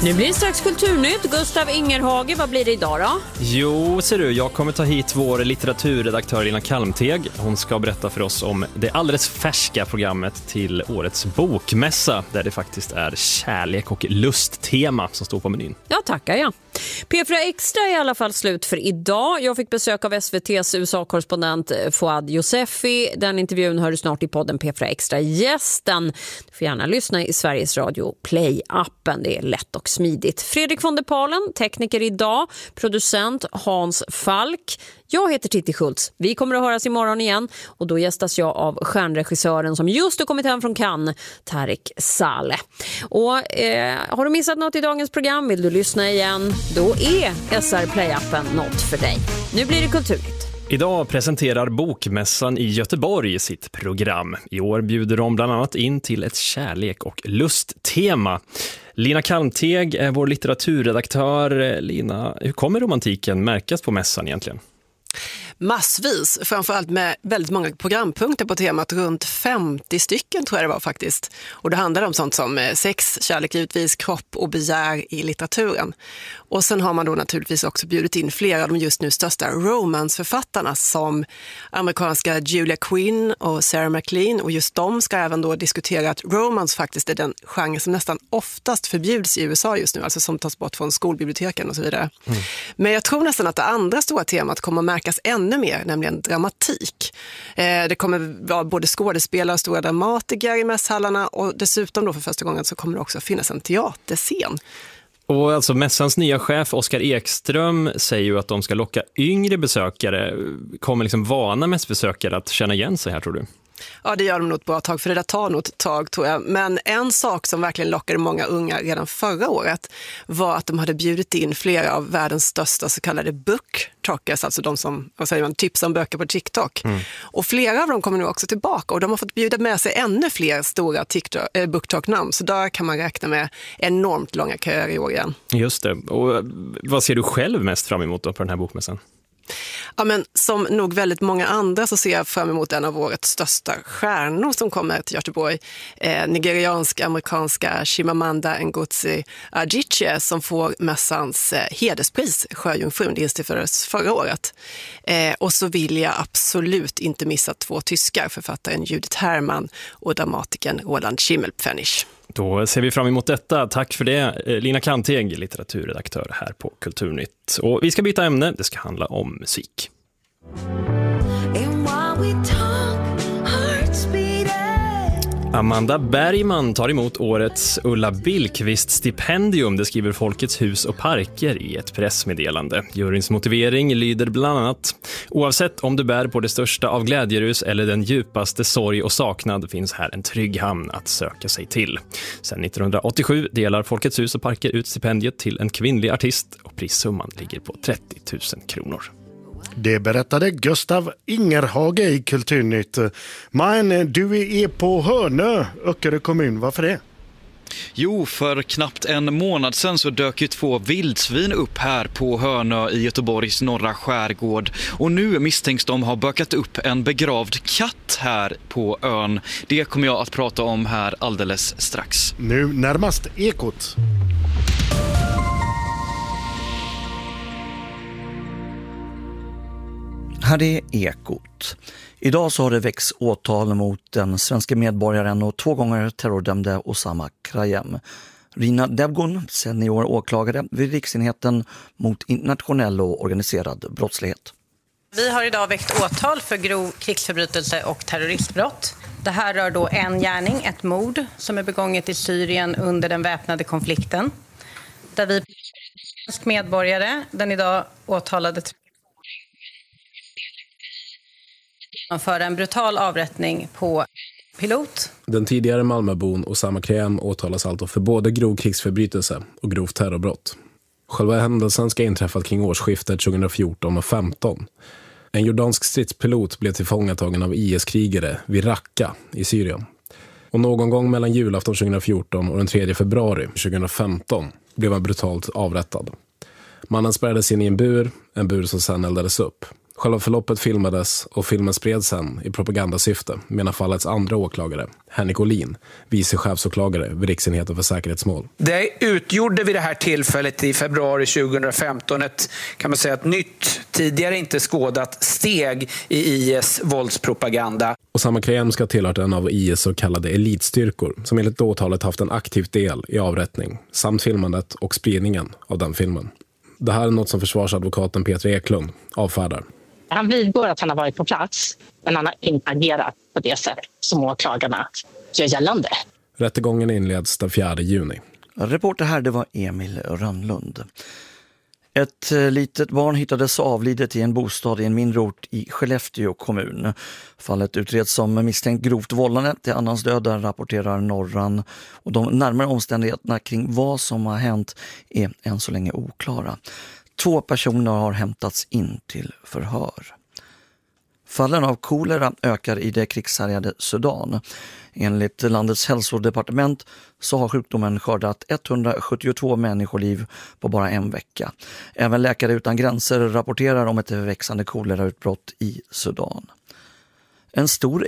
Nu blir det strax Kulturnytt. Gustav Ingerhage, vad blir det idag då? Jo, ser du, jag kommer ta hit vår litteraturredaktör Lina Kalmteg. Hon ska berätta för oss om det alldeles färska programmet till årets bokmässa, där det faktiskt är kärlek och lusttema som står på menyn. Ja, tackar jag. P4 Extra är i alla fall slut för idag. Jag fick besök av SVT:s USA-korrespondent Fouad Yousefi. Den intervjun hör du snart i podden P4 Extra. Gästen, du får gärna lyssna i Sveriges Radio Play-appen. Det är lätt och smidigt. Fredrik von der Palen, tekniker idag. Producent Hans Falk. Jag heter Titti Schultz. Vi kommer att höras imorgon igen och då gästas jag av stjärnregissören som just har kommit hem från Cannes, Tareq Saleh. Och har du missat något i dagens program, vill du lyssna igen, då är SR Play-appen något för dig. Nu blir det Kulturnytt. Idag presenterar Bokmässan i Göteborg sitt program. I år bjuder de bland annat in till ett kärlek- och lusttema. Lina Kalmteg är vår litteraturredaktör. Lina, hur kommer romantiken märkas på mässan egentligen? Massvis, framförallt med väldigt många programpunkter på temat, runt 50 stycken tror jag det var faktiskt. Och det handlar om sånt som sex, kärlek givetvis, kropp och begär i litteraturen. Och sen har man då naturligtvis också bjudit in flera av de just nu största romansförfattarna som amerikanska Julia Quinn och Sarah MacLean, och just de ska även då diskutera att romans faktiskt är den genre som nästan oftast förbjuds i USA just nu, alltså som tas bort från skolbiblioteken och så vidare. Men jag tror nästan att det andra stora temat kommer att märkas ännu mer, nämligen dramatik. Det kommer vara både skådespelare och stora dramatiker i mässhallarna, och dessutom då för första gången så kommer det också finnas en teaterscen. Och alltså mässans nya chef Oskar Ekström säger ju att de ska locka yngre besökare. Kommer liksom vana mässbesökare att känna igen sig här, tror du? Ja, det gör de nog ett bra tag, för det där tar nog ett tag tror jag. Men en sak som verkligen lockade många unga redan förra året var att de hade bjudit in flera av världens största så kallade booktalkers, alltså de som tipsar om böcker på TikTok. Och flera av dem kommer nu också tillbaka, och de har fått bjuda med sig ännu fler stora booktalk-namn. Så där kan man räkna med enormt långa köer i år igen. Just det. Och vad ser du själv mest fram emot då på den här bokmässan? Ja, men som nog väldigt många andra så ser jag fram emot en av årets största stjärnor som kommer till Göteborg. Nigeriansk-amerikanska Chimamanda Ngozi Adichie som får mässans hederspris, Sjöjungfrun, det instifördes förra året. Och så vill jag absolut inte missa 2 tyskar, författaren Judith Herrmann och dramatikern Roland Schimmelpfennig. Då ser vi fram emot detta. Tack för det, Lina Kalmteg, litteraturredaktör här på Kulturnytt. Och vi ska byta ämne, det ska handla om musik. Amanda Bergman tar emot årets Ulla Billqvist-stipendium, det skriver Folkets hus och parker i ett pressmeddelande. Juryns motivering lyder bland annat: oavsett om du bär på det största av glädjerus eller den djupaste sorg och saknad finns här en trygg hamn att söka sig till. Sedan 1987 delar Folkets hus och parker ut stipendiet till en kvinnlig artist och prissumman ligger på 30 000 kronor. Det berättade Gustav Ingerhage i Kulturnytt. Men du är på Hönö, Öckerö kommun. Varför det? Jo, för knappt en månad sedan så dök ju 2 vildsvin upp här på Hönö i Göteborgs norra skärgård. Och nu misstänks de ha bökat upp en begravd katt här på ön. Det kommer jag att prata om här alldeles strax. Nu närmast Ekot. Här är Ekot. Idag så har det väckts åtal mot den svenska medborgaren och 2 gånger terrordömde Osama Krayem. Rina Devgon, senior åklagare vid Riksenheten mot internationell och organiserad brottslighet. Vi har idag väckt åtal för grov krigsförbrytelse och terroristbrott. Det här rör då en gärning, ett mord som är begånget i Syrien under den väpnade konflikten. Där vi svensk medborgare, den idag åtalade för en brutal avrättning på pilot. Den tidigare Malmöbon Osama Krayem åtalas alltså för både grov krigsförbrytelse och grovt terrorbrott. Själva händelsen ska inträffat kring årsskiftet 2014 och 2015. En jordansk stridspilot blev tillfångatagen av IS-krigare vid Raqqa i Syrien. Och någon gång mellan julafton 2014 och den 3 februari 2015 blev han brutalt avrättad. Mannen spärrades in i en bur som sedan eldades upp. Själva förloppet filmades och filmen spreds sen i propagandasyfte, menar fallets andra åklagare, Henrik Olin, vice chefsåklagare vid Riksenheten för säkerhetsmål. Det utgjorde vid det här tillfället i februari 2015 ett nytt, tidigare inte skådat steg i IS våldspropaganda. Osama Krem ska ha tillhört en av IS så kallade elitstyrkor som enligt åtalet haft en aktiv del i avrättning samt filmandet och spridningen av den filmen. Det här är något som försvarsadvokaten Peter Eklund avfärdar. Han vidgår att han har varit på plats, men han har inte agerat på det sätt som åklagarna gör gällande. Rättegången inleds den 4 juni. Reporter här, det var Emil Rönnlund. Ett litet barn hittades avlidet i en bostad i en mindre ort i Skellefteå kommun. Fallet utreds som misstänkt grovt vållande till annans död, rapporterar Norran. Och de närmare omständigheterna kring vad som har hänt är än så länge oklara. 2 personer har hämtats in till förhör. Fallen av kolera ökar i det krigshärjade Sudan. Enligt landets hälsodepartement så har sjukdomen skördat 172 människoliv på bara en vecka. Även Läkare utan gränser rapporterar om ett växande kolerautbrott i Sudan. En stor